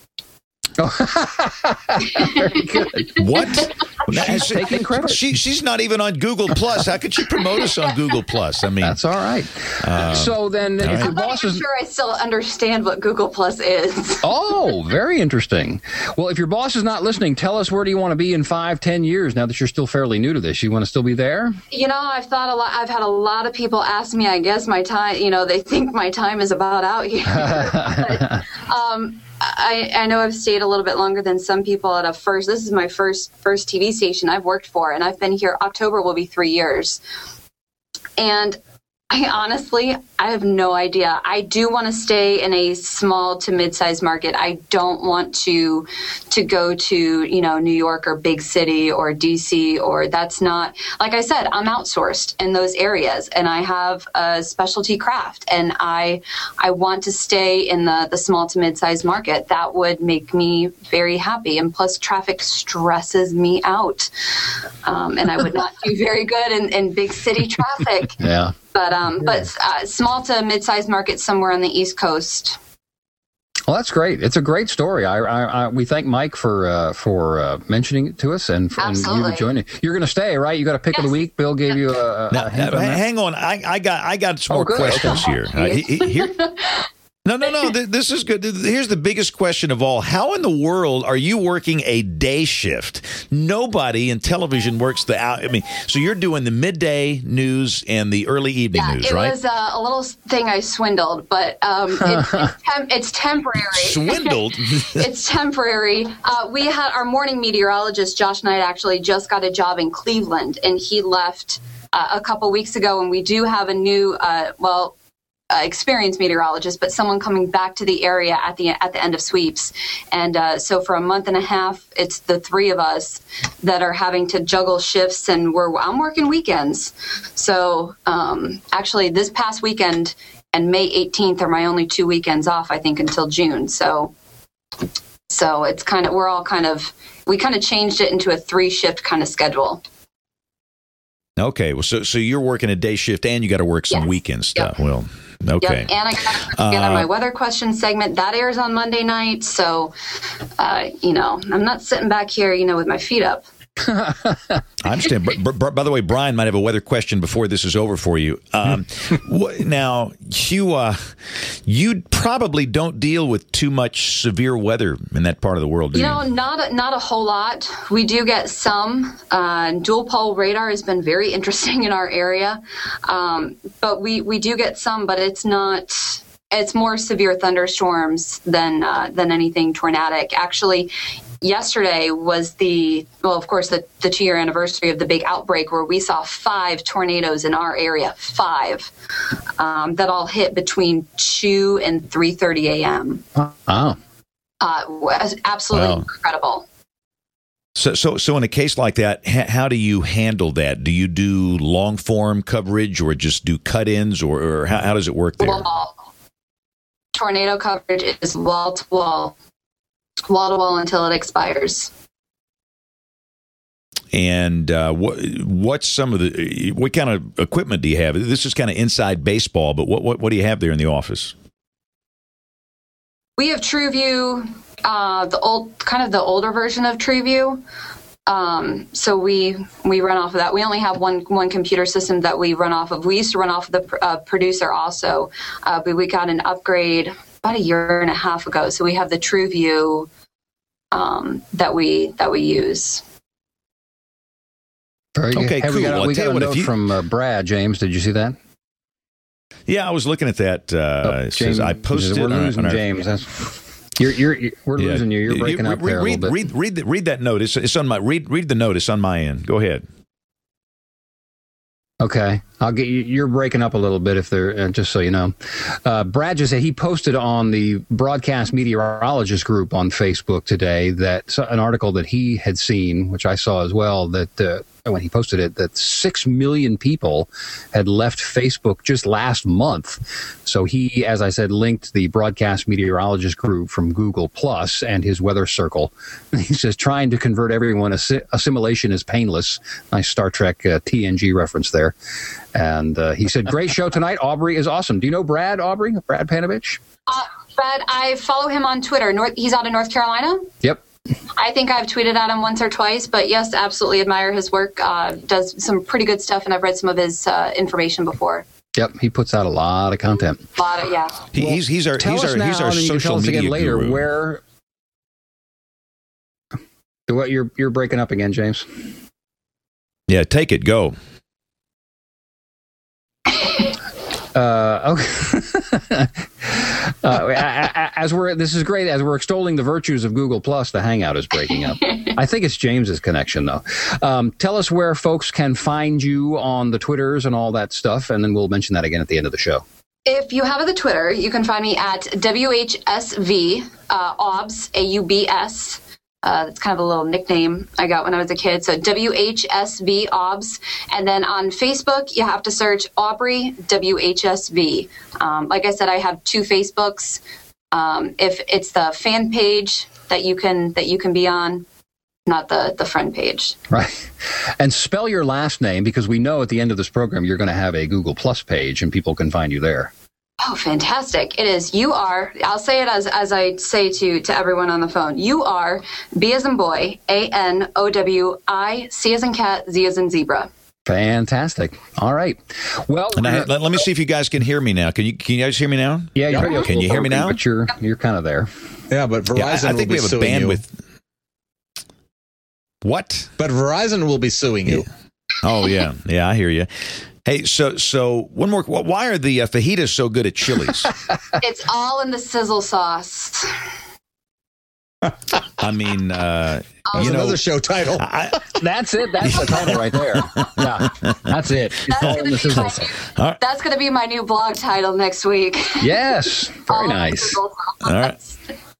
Very good. What? She's taking credit. She's not even on Google Plus. How could she promote us on Google Plus? I mean, that's all right. So then, if your boss is sure I still understand what Google Plus is. Oh, very interesting. Well, if your boss is not listening, tell us where do you want to be in 5-10 years? Now that you're still fairly new to this, you want to still be there? I've thought a lot. I've had a lot of people ask me. I guess my time. They think my time is about out here. But, I know I've stayed a little bit longer than some people at this is my first TV station I've worked for, and I've been here, October will be 3 years. And I have no idea. I do want to stay in a small to mid-sized market. I don't want to go to, New York or big city or DC, or that's not, like I said, I'm outsourced in those areas, and I have a specialty craft, and I want to stay in the small to mid-sized market. That would make me very happy. And plus traffic stresses me out. And I would not do very good in big city traffic. Yeah. But small to mid-sized markets somewhere on the East Coast. Well, that's great. It's a great story. We thank Mike for mentioning it to us and you joining. You're going to stay, right? You got a pick of the week. Bill gave you a hang on. I got some more questions here. No. This is good. Here's the biggest question of all. How in the world are you working a day shift? Nobody in television works so you're doing the midday news and the early evening news, right? It was a little thing I swindled, but it's temporary. Swindled? It's temporary. We had our morning meteorologist, Josh Knight, actually just got a job in Cleveland, and he left a couple weeks ago, and we do have a new, experienced meteorologist, but someone coming back to the area at the end of sweeps. And so for a month and a half, it's the three of us that are having to juggle shifts, and I'm working weekends. So actually this past weekend and May 18th are my only 2 weekends off, I think, until June. So it's we kind of changed it into a 3-shift kind of schedule. Okay. Well, so you're working a day shift and you got to work some weekend stuff. Yep. Well, okay. Yep. And I got to get on my weather question segment. That airs on Monday night. So, I'm not sitting back here, with my feet up. I understand. But by the way, Brian might have a weather question before this is over for you. Now, you probably don't deal with too much severe weather in that part of the world, do you? Not a whole lot. We do get some. Dual pole radar has been very interesting in our area, but we do get some. But it's not. It's more severe thunderstorms than anything tornadic. Actually, yesterday was of course, the 2-year anniversary of the big outbreak where we saw 5 tornadoes in our area, 5, that all hit between 2 and 3:30 a.m. Wow. Was absolutely incredible. So in a case like that, how do you handle that? Do you do long form coverage or just do cut-ins, or how does it work there? Tornado coverage is wall to wall until it expires. And what's some of what kind of equipment do you have? This is kind of inside baseball, but what do you have there in the office? We have TrueView, the older version of TrueView. So we run off of that. We only have one computer system that we run off of. We used to run off of the Producer also, but we got an upgrade about a year and a half ago. So we have the TrueView that we use. Very good. Okay, cool. We got a note from Brad. James, did you see that? Yeah, I was looking at that. It says I posted. We're losing James. We're losing you. You're breaking up there a little bit. Read that note. It's on my read the notice on my end. Go ahead. Okay, I'll get you. You're breaking up a little bit if they're just so you know. Brad just said he posted on the Broadcast Meteorologist group on Facebook today that an article that he had seen, which I saw as well, that when he posted it, that 6 million people had left Facebook just last month. So he, as I said, linked the Broadcast Meteorologist group from Google Plus and his weather circle. He says, trying to convert everyone, assimilation is painless. Nice Star Trek TNG reference there. And he said, great show tonight. Aubrey is awesome. Do you know Brad, Aubrey? Brad Panovich? Brad, I follow him on Twitter. He's out of North Carolina? Yep. I think I've tweeted at him once or twice, but yes, absolutely admire his work. Does some pretty good stuff, and I've read some of his information before. Yep, he puts out a lot of content. He's our social media again later guru. Where what you're breaking up again, James? Yeah, take it. Go. Okay. This is great. As we're extolling the virtues of Google Plus, the Hangout is breaking up. I think it's James's connection, though. Tell us where folks can find you on the Twitters and all that stuff, and then we'll mention that again at the end of the show. If you have the Twitter, you can find me at WHSV OBS, AUBS. That's kind of a little nickname I got when I was a kid. So WHSV OBS. And then on Facebook, you have to search Aubrey WHSV. Like I said, I have 2 Facebooks. If it's the fan page that you can be on, not the friend page. Right. And spell your last name, because we know at the end of this program you're going to have a Google Plus page and people can find you there. Oh, fantastic. It is UR. I'll say it as I say to everyone on the phone. UR, B as in boy, ANOWI, C as in cat, Z as in zebra. Fantastic. All right. Well, let me see if you guys can hear me now. Can you guys hear me now? Yeah, can you hear me now? But you're kind of there. Yeah, but Verizon I think will we have a bandwidth. What? But Verizon will be suing you. Oh yeah, I hear you. Hey, so one more. Why are the fajitas so good at Chili's? It's all in the sizzle sauce. I mean, another show title. That's it. That's the title right there. Yeah, that's it. That's going to be my new blog title next week. Yes, very nice. All right.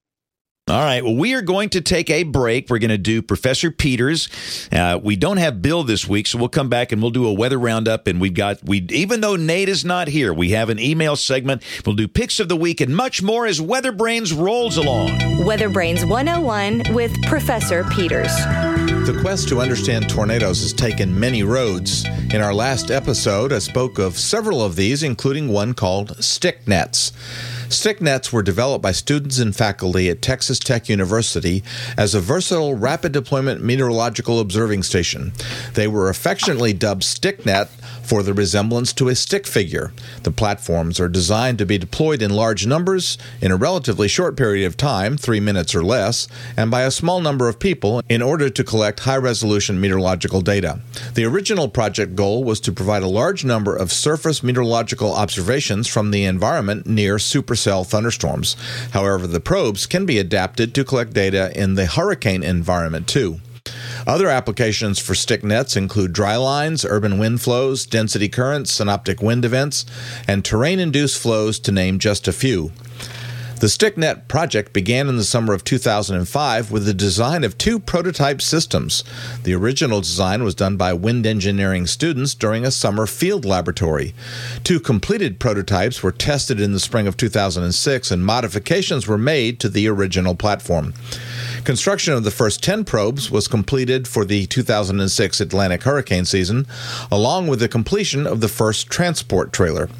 All right. Well, we are going to take a break. We're going to do Professor Peters. We don't have Bill this week, so we'll come back and we'll do a weather roundup. And even though Nate is not here, we have an email segment. We'll do picks of the week and much more as Weather Brains rolls along. Weather Brains 101 with Professor Peters. The quest to understand tornadoes has taken many roads. In our last episode, I spoke of several of these, including one called stick nets. Stick nets were developed by students and faculty at Texas Tech University as a versatile rapid deployment meteorological observing station. They were affectionately dubbed StickNet for the resemblance to a stick figure. The platforms are designed to be deployed in large numbers in a relatively short period of time, 3 minutes or less, and by a small number of people in order to collect high-resolution meteorological data. The original project goal was to provide a large number of surface meteorological observations from the environment near supercell thunderstorms. However, the probes can be adapted to collect data in the hurricane environment too. Other applications for stick nets include dry lines, urban wind flows, density currents, synoptic wind events, and terrain-induced flows, to name just a few. The StickNet project began in the summer of 2005 with the design of 2 prototype systems. The original design was done by wind engineering students during a summer field laboratory. 2 completed prototypes were tested in the spring of 2006, and modifications were made to the original platform. Construction of the first 10 probes was completed for the 2006 Atlantic hurricane season, along with the completion of the first transport trailer.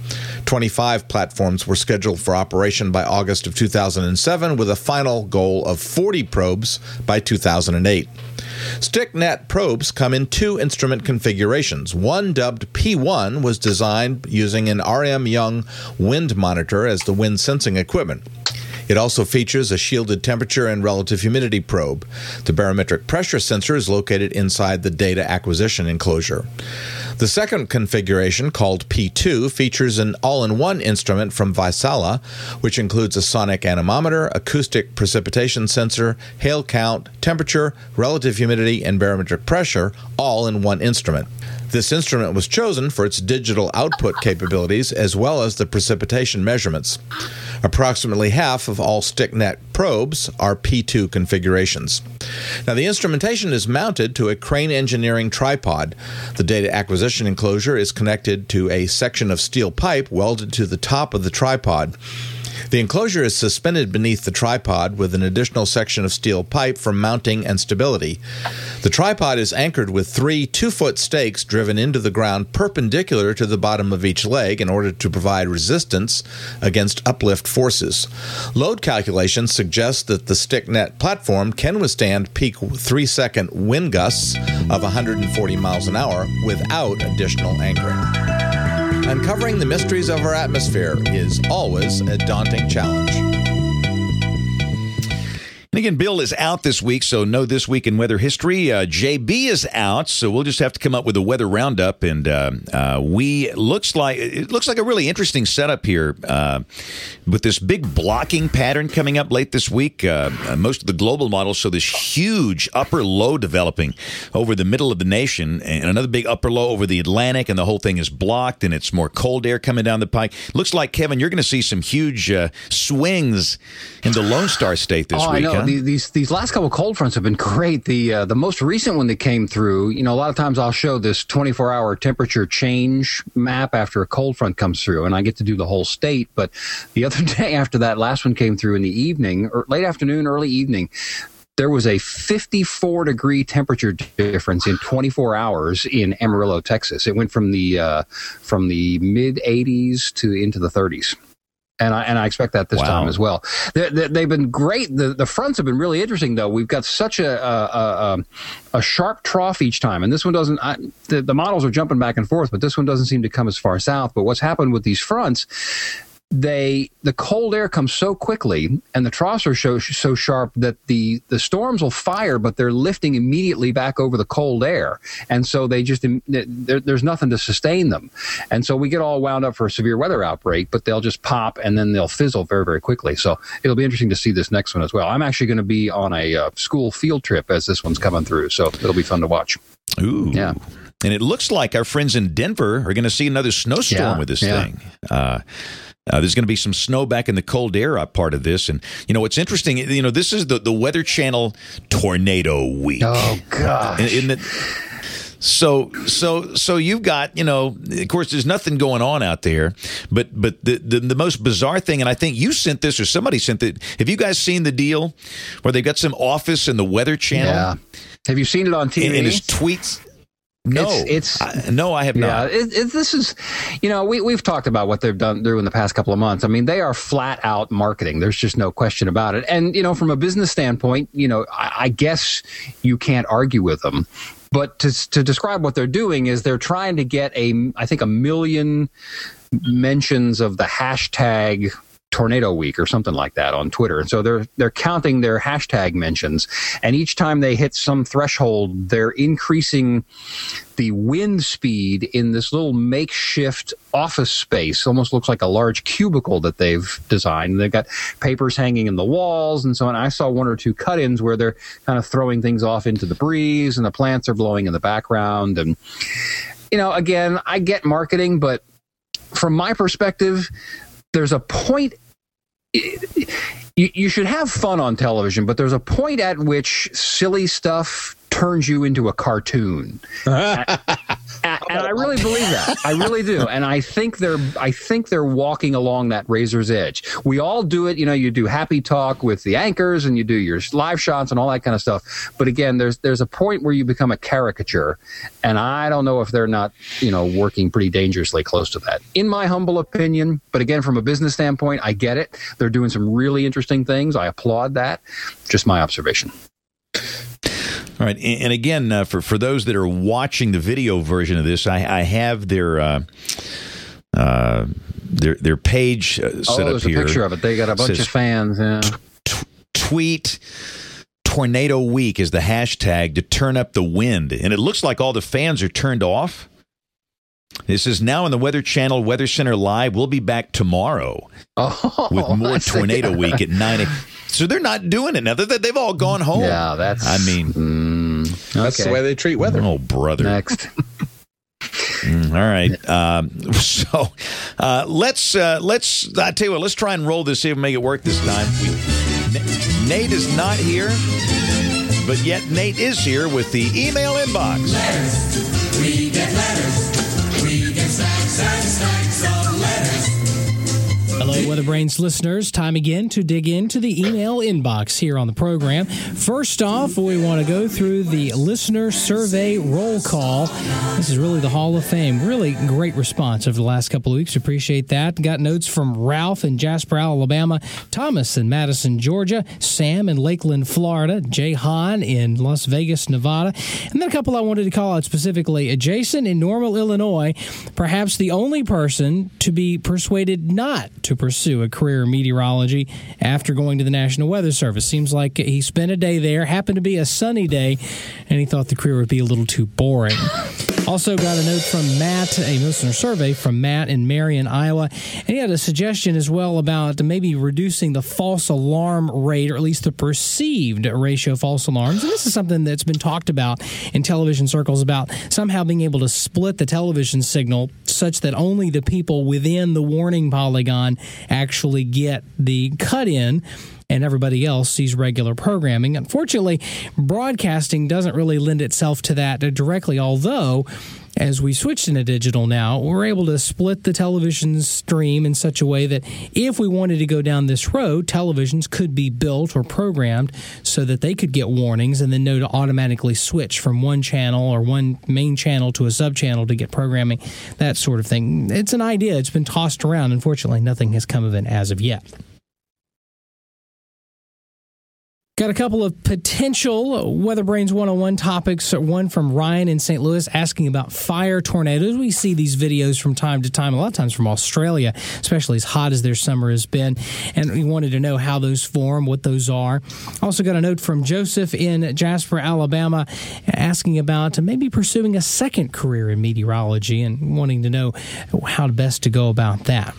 25 platforms were scheduled for operation by August of 2007, with a final goal of 40 probes by 2008. StickNet probes come in 2 instrument configurations. One, dubbed P1, was designed using an R.M. Young wind monitor as the wind sensing equipment. It also features a shielded temperature and relative humidity probe. The barometric pressure sensor is located inside the data acquisition enclosure. The second configuration, called P2, features an all-in-one instrument from Vaisala, which includes a sonic anemometer, acoustic precipitation sensor, hail count, temperature, relative humidity, and barometric pressure, all in one instrument. This instrument was chosen for its digital output capabilities as well as the precipitation measurements. Approximately half of all StickNet probes are P2 configurations. Now, the instrumentation is mounted to a Crane Engineering tripod. The data acquisition enclosure is connected to a section of steel pipe welded to the top of the tripod. The enclosure is suspended beneath the tripod with an additional section of steel pipe for mounting and stability. The tripod is anchored with 3 2-foot stakes driven into the ground perpendicular to the bottom of each leg in order to provide resistance against uplift forces. Load calculations suggest that the StickNet platform can withstand peak 3-second wind gusts of 140 miles an hour without additional anchoring. Uncovering the mysteries of our atmosphere is always a daunting challenge. And again, Bill is out this week, so no This Week in Weather History. JB is out, so we'll just have to come up with a weather roundup. And it looks like a really interesting setup here with this big blocking pattern coming up late this week. Most of the global models show this huge upper low developing over the middle of the nation, and another big upper low over the Atlantic, and the whole thing is blocked, and it's more cold air coming down the pike. Looks like, Kevin, you're going to see some huge swings in the Lone Star State this week. I know. Huh? These last couple of cold fronts have been great. The most recent one that came through, a lot of times I'll show this 24-hour temperature change map after a cold front comes through, and I get to do the whole state. But the other day after that last one came through in the evening, or late afternoon, early evening, there was a 54-degree temperature difference in 24 hours in Amarillo, Texas. It went from the mid-80s to into the 30s. And I expect that this time as well. They've been great. The fronts have been really interesting, though. We've got such a sharp trough each time, and this one doesn't. The models are jumping back and forth, but this one doesn't seem to come as far south. But what's happened with these fronts? The cold air comes so quickly, and the troughs are so sharp that the storms will fire, but they're lifting immediately back over the cold air, and so they just there's nothing to sustain them, and so we get all wound up for a severe weather outbreak. But they'll just pop, and then they'll fizzle very, very quickly. So it'll be interesting to see this next one as well. I'm actually going to be on a school field trip as this one's coming through, so it'll be fun to watch. Ooh, yeah. And it looks like our friends in Denver are going to see another snowstorm with this thing. There's going to be some snow back in the cold air part of this. And, what's interesting, this is the Weather Channel Tornado Week. Oh, gosh. So you've got, of course, there's nothing going on out there. But the most bizarre thing, and I think you sent this or somebody sent it. Have you guys seen the deal where they've got some office in the Weather Channel? Yeah. Have you seen it on TV? And his tweets... No, no, I have not. Yeah, this is, we've talked about what they've done through in the past couple of months. I mean, they are flat out marketing. There's just no question about it. And, from a business standpoint, I guess you can't argue with them. But to describe what they're doing is they're trying to get I think 1 million mentions of the hashtag Tornado Week or something like that on Twitter. And so they're counting their hashtag mentions, and each time they hit some threshold, they're increasing the wind speed in this little makeshift office space. Almost looks like a large cubicle that they've designed. They've got papers hanging in the walls and so on. I saw one or two cut-ins where they're kind of throwing things off into the breeze, and the plants are blowing in the background. And, again, I get marketing, but from my perspective, there's a point. You should have fun on television, but there's a point at which silly stuff turns you into a cartoon. And I really believe that. I really do. And I think they're walking along that razor's edge. We all do it. You do happy talk with the anchors, and you do your live shots and all that kind of stuff. But again, there's a point where you become a caricature, and I don't know if they're not, working pretty dangerously close to that, in my humble opinion. But again, from a business standpoint, I get it. They're doing some really interesting things. I applaud that. Just my observation. All right, and again, for those that are watching the video version of this, I have their page set up here. There's a picture of it. They got a bunch of fans. Yeah. Tweet Tornado Week is the hashtag to turn up the wind, and it looks like all the fans are turned off. This is now in the Weather Channel Weather Center Live. We'll be back tomorrow with more Tornado Week at 9 a.m. So they're not doing it now. They've all gone home. Yeah, that's... That's the way they treat weather. Oh, brother. Next. All right. Let's I tell you what, let's try and roll this, see if we can make it work this time. Nate is not here, but yet Nate is here with the email inbox. Letters. We get letters. We get stacks of letters. Hello, Weather Brains listeners. Time again to dig into the email inbox here on the program. First off, we want to go through the listener survey roll call. This is really the Hall of Fame. Really great response over the last couple of weeks. Appreciate that. Got notes from Ralph in Jasper, Alabama, Thomas in Madison, Georgia, Sam in Lakeland, Florida, Jay Hahn in Las Vegas, Nevada, and then a couple I wanted to call out specifically. Jason in Normal, Illinois, perhaps the only person to be persuaded not to pursue a career in meteorology after going to the National Weather Service. Seems like he spent a day there, happened to be a sunny day, and he thought the career would be a little too boring. Also got a note from Matt, a listener survey from Matt in Marion, Iowa, and he had a suggestion as well about maybe reducing the false alarm rate, or at least the perceived ratio of false alarms. And this is something that's been talked about in television circles, about somehow being able to split the television signal such that only the people within the warning polygon actually get the cut-in, and everybody else sees regular programming. Unfortunately, broadcasting doesn't really lend itself to that directly, although as we switched into digital now, we're able to split the television stream in such a way that if we wanted to go down this road, televisions could be built or programmed so that they could get warnings and then know to automatically switch from one channel or one main channel to a sub-channel to get programming, that sort of thing. It's an idea. It's been tossed around. Unfortunately, nothing has come of it as of yet. Got a couple of potential Weather Brains 101 topics. One from Ryan in St. Louis asking about fire tornadoes. We see these videos from time to time, a lot of times from Australia, especially as hot as their summer has been. And we wanted to know how those form, what those are. Also got a note from Joseph in Jasper, Alabama, asking about maybe pursuing a second career in meteorology and wanting to know how best to go about that.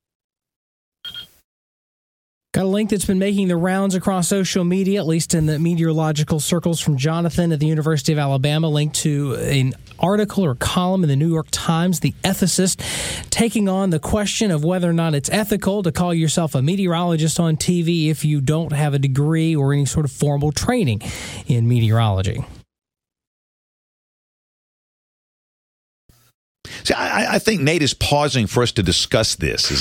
Got a link that's been making the rounds across social media, at least in the meteorological circles, from Jonathan at the University of Alabama, linked to an article or column in the New York Times, The Ethicist, taking on the question of whether or not it's ethical to call yourself a meteorologist on TV if you don't have a degree or any sort of formal training in meteorology. See, I think Nate is pausing for us to discuss this.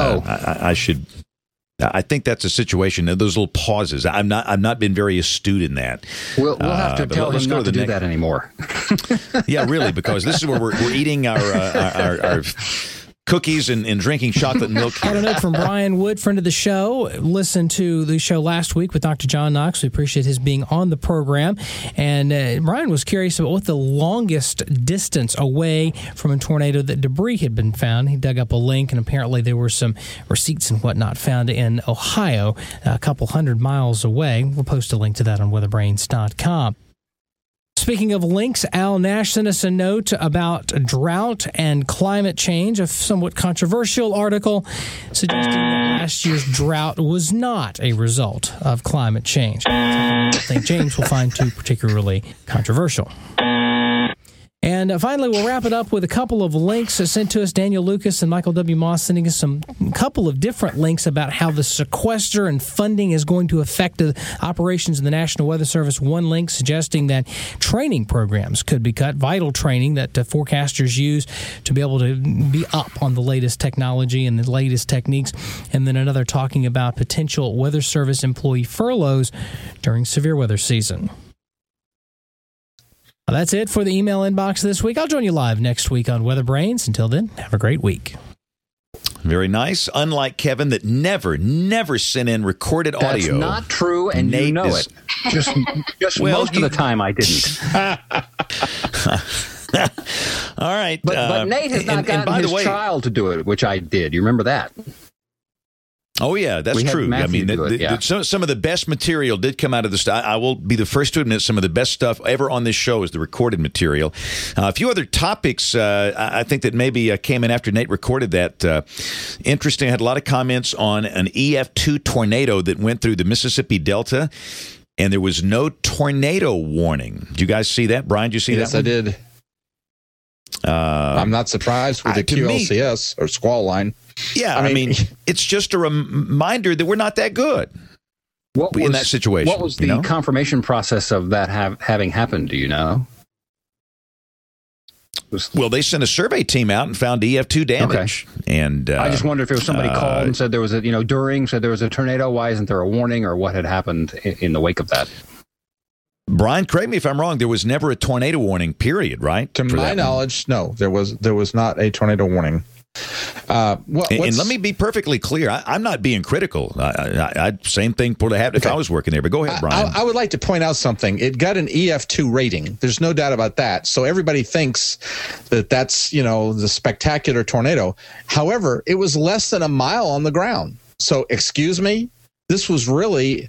I think that's a situation. Those little pauses. I've not been very astute in that. We'll have to tell him not to do that anymore. Yeah, really, because this is where we're eating our cookies and drinking chocolate milk. Got a note from Brian Wood, friend of the show. Listened to the show last week with Dr. John Knox. We appreciate his being on the program. And Brian was curious about what the longest distance away from a tornado that debris had been found. He dug up a link, and apparently there were some receipts and whatnot found in Ohio, a couple 100 miles away. We'll post a link to that on weatherbrains.com. Speaking of links, Al Nash sent us a note about drought and climate change, a somewhat controversial article suggesting that last year's drought was not a result of climate change. I think James will find too particularly controversial. And finally, we'll wrap it up with a couple of links sent to us. Daniel Lucas and Michael W. Moss sending us a couple of different links about how the sequester and funding is going to affect the operations of the National Weather Service. One link suggesting that training programs could be cut, vital training that forecasters use to be able to be up on the latest technology and the latest techniques. And then another talking about potential Weather Service employee furloughs during severe weather season. Well, that's it for the email inbox this week. I'll join you live next week on Weather Brains. Until then, have a great week. Very nice. Unlike Kevin, that never sent in recorded audio. That's not true, and Nate, you know it. Just most of the time I didn't. All right. But Nate has not gotten his child to do it, which I did. You remember that? Oh, yeah, that's true. I mean, some of the best material did come out of this. I will be the first to admit some of the best stuff ever on this show is the recorded material. A few other topics I think that maybe came in after Nate recorded that. Interesting. I had a lot of comments on an EF2 tornado that went through the Mississippi Delta, and there was no tornado warning. Did you guys see that? Brian, did you see that? Yes, I did. I'm not surprised with the QLCS or squall line. Yeah, I mean, it's just a reminder that we're not that good in that situation. What was the confirmation process of that having happened? Do you know? Well, they sent a survey team out and found EF2 damage. Okay. And I just wonder if there was somebody called and said there was said there was a tornado. Why isn't there a warning, or what had happened in the wake of that? Brian, correct me if I'm wrong. There was never a tornado warning, period, right? To my knowledge, no. There was not a tornado warning. And let me be perfectly clear. I'm not being critical. Same thing would have happened if I was working there. But go ahead, Brian. I would like to point out something. It got an EF2 rating. There's no doubt about that. So everybody thinks that's the spectacular tornado. However, it was less than a mile on the ground. So excuse me. This was really,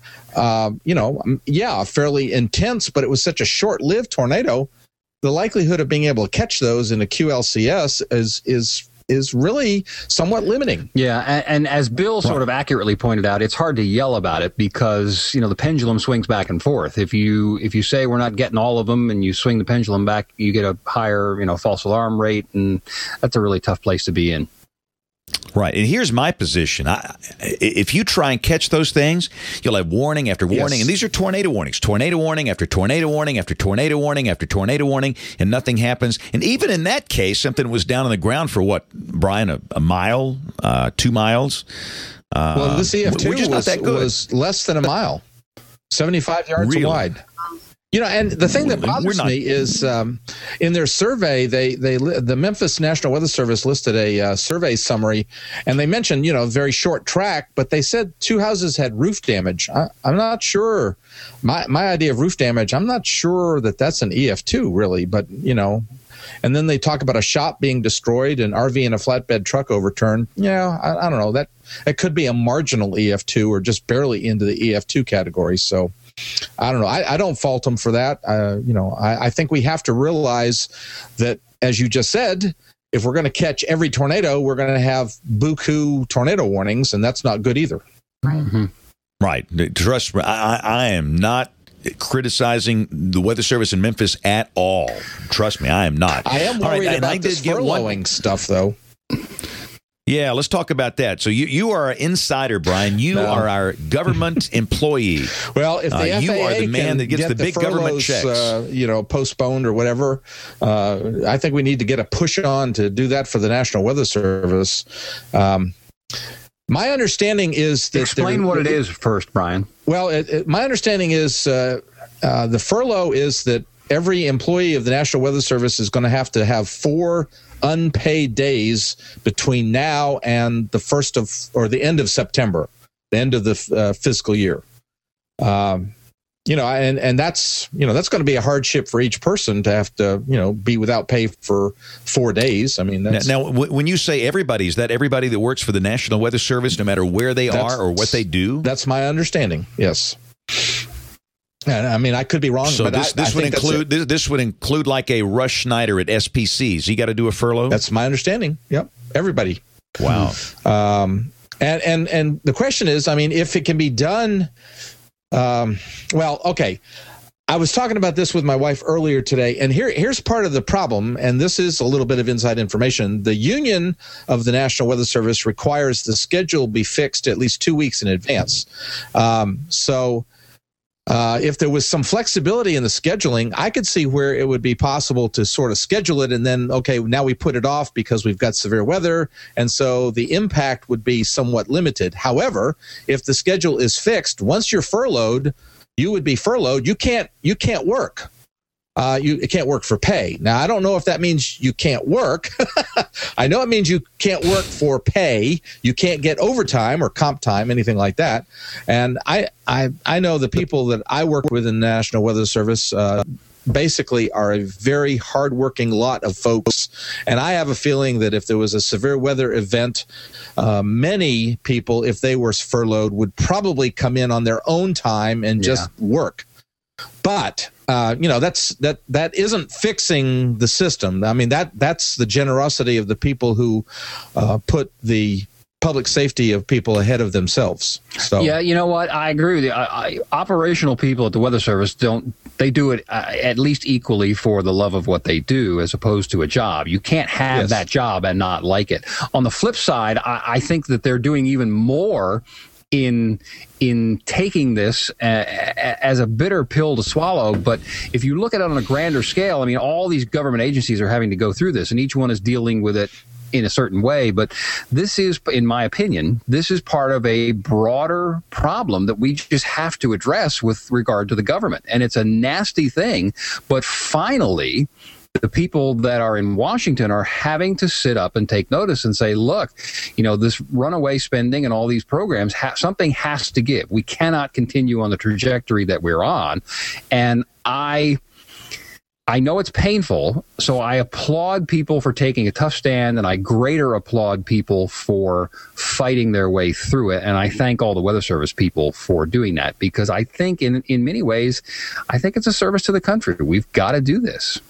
fairly intense, but it was such a short-lived tornado. The likelihood of being able to catch those in a QLCS is really somewhat limiting. Yeah, and as Bill sort of accurately pointed out, it's hard to yell about it because the pendulum swings back and forth. If you say we're not getting all of them and you swing the pendulum back, you get a higher false alarm rate, and that's a really tough place to be in. Right. And here's my position. If you try and catch those things, you'll have warning after warning. Yes. And these are tornado warnings. Tornado warning after tornado warning after tornado warning after tornado warning, and nothing happens. And even in that case, something was down on the ground for what, Brian, a mile, 2 miles? Well, this EF2 was less than a mile, 75 yards wide. You know, and the thing that bothers me is in their survey, the Memphis National Weather Service listed a survey summary, and they mentioned, very short track, but they said 2 houses had roof damage. I'm not sure. My idea of roof damage, I'm not sure that's an EF2 really, but and then they talk about a shop being destroyed, an RV and a flatbed truck overturned. Yeah, I don't know. That could be a marginal EF2 or just barely into the EF2 category. So I don't know. I don't fault them for that. I think we have to realize that, as you just said, if we're going to catch every tornado, we're going to have buku tornado warnings, and that's not good either. Right. Mm-hmm. Right. Trust me, I am not criticizing the Weather Service in Memphis at all. Trust me, I am not. I am worried about this furloughing stuff, though. Yeah, let's talk about that. So you are an insider, Brian. You are our government employee. Well, if the FAA you are the man that gets the big government checks, postponed or whatever, I think we need to get a push on to do that for the National Weather Service. My understanding is that explain what it is first, Brian. Well, my understanding is the furlough is that every employee of the National Weather Service is going to have 4 unpaid days between now and the end of September, the end of the fiscal year. And that's going to be a hardship for each person to have to be without pay for 4 days. I mean, now when you say everybody, is that everybody that works for the National Weather Service, no matter where they are or what they do? That's my understanding. Yes. And I mean, I could be wrong. So but this would include like a Rush Schneider at SPCs. He got to do a furlough. That's my understanding. Yep, everybody. Wow. And the question is, I mean, if it can be done. Okay. I was talking about this with my wife earlier today, and here's part of the problem, and this is a little bit of inside information. The union of the National Weather Service requires the schedule be fixed at least 2 weeks in advance. If there was some flexibility in the scheduling, I could see where it would be possible to sort of schedule it and then, okay, now we put it off because we've got severe weather, and so the impact would be somewhat limited. However, if the schedule is fixed, once you're furloughed, you would be furloughed. You can't work. You can't work for pay. Now, I don't know if that means you can't work. I know it means you can't work for pay. You can't get overtime or comp time, anything like that. And I know the people that I work with in the National Weather Service basically are a very hardworking lot of folks. And I have a feeling that if there was a severe weather event, many people, if they were furloughed, would probably come in on their own time and just work. But that isn't fixing the system. I mean, that's the generosity of the people who put the public safety of people ahead of themselves. So yeah, you know what? I agree with you. Operational people at the Weather Service do it at least equally for the love of what they do, as opposed to a job. You can't have that job and not like it. On the flip side, I think that they're doing even more in taking this as a bitter pill to swallow. But if you look at it on a grander scale, I mean, all these government agencies are having to go through this, and each one is dealing with it in a certain way. But this is, in my opinion, this is part of a broader problem that we just have to address with regard to the government. And it's a nasty thing, but finally, the people that are in Washington are having to sit up and take notice and say, look, this runaway spending and all these programs, something has to give. We cannot continue on the trajectory that we're on. And I know it's painful, so I applaud people for taking a tough stand, and I greater applaud people for fighting their way through it. And I thank all the Weather Service people for doing that, because I think in many ways, I think it's a service to the country. We've got to do this.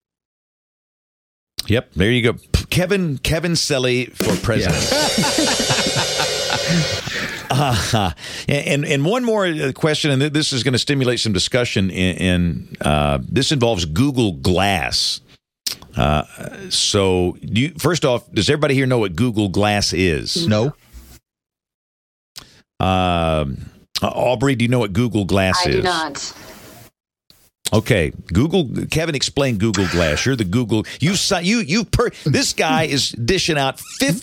Yep, there you go. Kevin Selle for president. And one more question, and this is going to stimulate some discussion. This involves Google Glass. So, first off, does everybody here know what Google Glass is? No. Aubrey, do you know what Google Glass is? I do not. Okay, Kevin, explain Google Glass. You're the Google. This guy is dishing out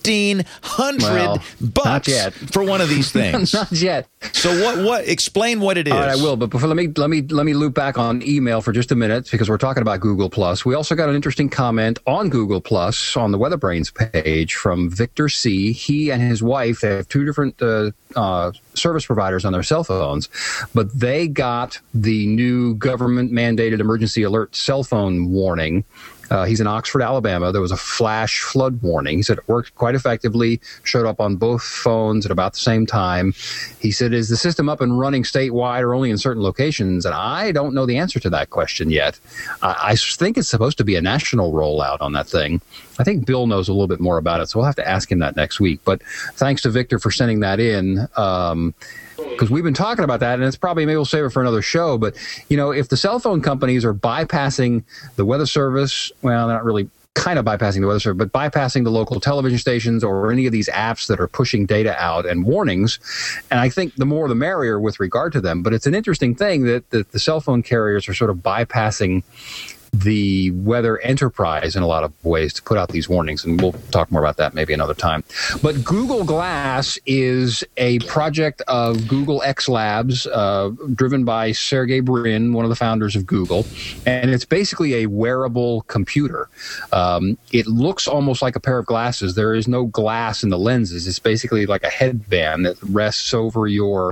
$1,500 for one of these things. Not yet. So what? Explain what it is. All right, I will. But before, let me loop back on email for just a minute because we're talking about Google Plus. We also got an interesting comment on Google Plus on the Weather Brains page from Victor C. He and his wife, they have two different service providers on their cell phones, but they got the new government-mandated emergency alert cell phone warning. He's in Oxford, Alabama. There was a flash flood warning. He said it worked quite effectively, showed up on both phones at about the same time. He said, is the system up and running statewide or only in certain locations? And I don't know the answer to that question yet. I think it's supposed to be a national rollout on that thing. I think Bill knows a little bit more about it, so we'll have to ask him that next week. But thanks to Victor for sending that in. Because we've been talking about that, and it's probably, maybe we'll save it for another show. But, if the cell phone companies are bypassing the Weather Service, well, they're not really kind of bypassing the Weather Service, but bypassing the local television stations or any of these apps that are pushing data out and warnings. And I think the more the merrier with regard to them. But it's an interesting thing that the cell phone carriers are sort of bypassing the weather enterprise in a lot of ways to put out these warnings, and we'll talk more about that maybe another time. But Google Glass is a project of Google X Labs, driven by Sergey Brin, one of the founders of Google, and it's basically a wearable computer. It looks almost like a pair of glasses. There is no glass in the lenses. It's basically like a headband that rests over your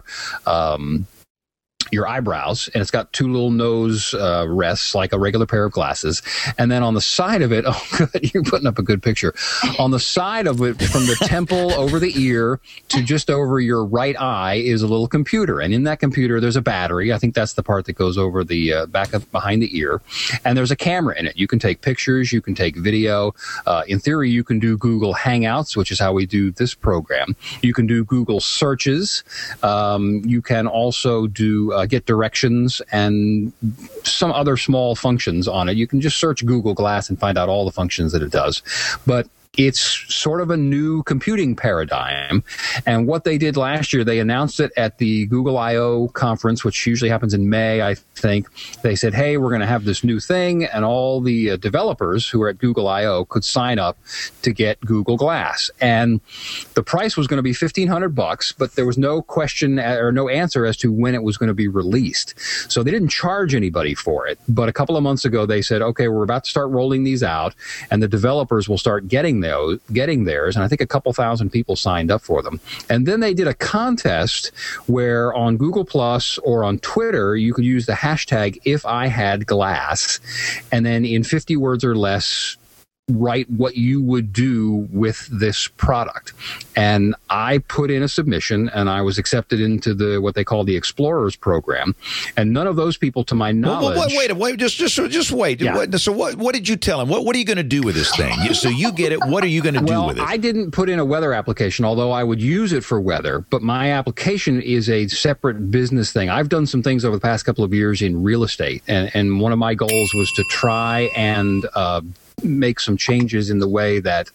eyebrows, and it's got two little nose rests like a regular pair of glasses. And then on the side of it, oh good, you're putting up a good picture. On the side of it, from the temple over the ear to just over your right eye, is a little computer. And in that computer, there's a battery. I think that's the part that goes over the back of behind the ear. And there's a camera in it. You can take pictures, you can take video. In theory, you can do Google Hangouts, which is how we do this program. You can do Google searches. You can also do get directions and some other small functions on it. You can just search Google Glass and find out all the functions that it does. But it's sort of a new computing paradigm. And what they did last year, they announced it at the Google I/O conference, which usually happens in May, I think. They said, hey, we're going to have this new thing, and all the developers who are at Google I/O could sign up to get Google Glass. And the price was going to be $1,500, but there was no question or no answer as to when it was going to be released. So they didn't charge anybody for it. But a couple of months ago, they said, okay, we're about to start rolling these out, and the developers will start getting theirs, and I think a couple thousand people signed up for them. And then they did a contest where on Google Plus or on Twitter, you could use the hashtag #IFHadGlass, and then in 50 words or less, write what you would do with this product. And I put in a submission, and I was accepted into what they call the Explorers program. And none of those people, to my knowledge... Wait, just wait. Yeah. So what did you tell him? What are you going to do with this thing? So you get it. What are you going to do with it? I didn't put in a weather application, although I would use it for weather. But my application is a separate business thing. I've done some things over the past couple of years in real estate. And one of my goals was to try and... make some changes in the way that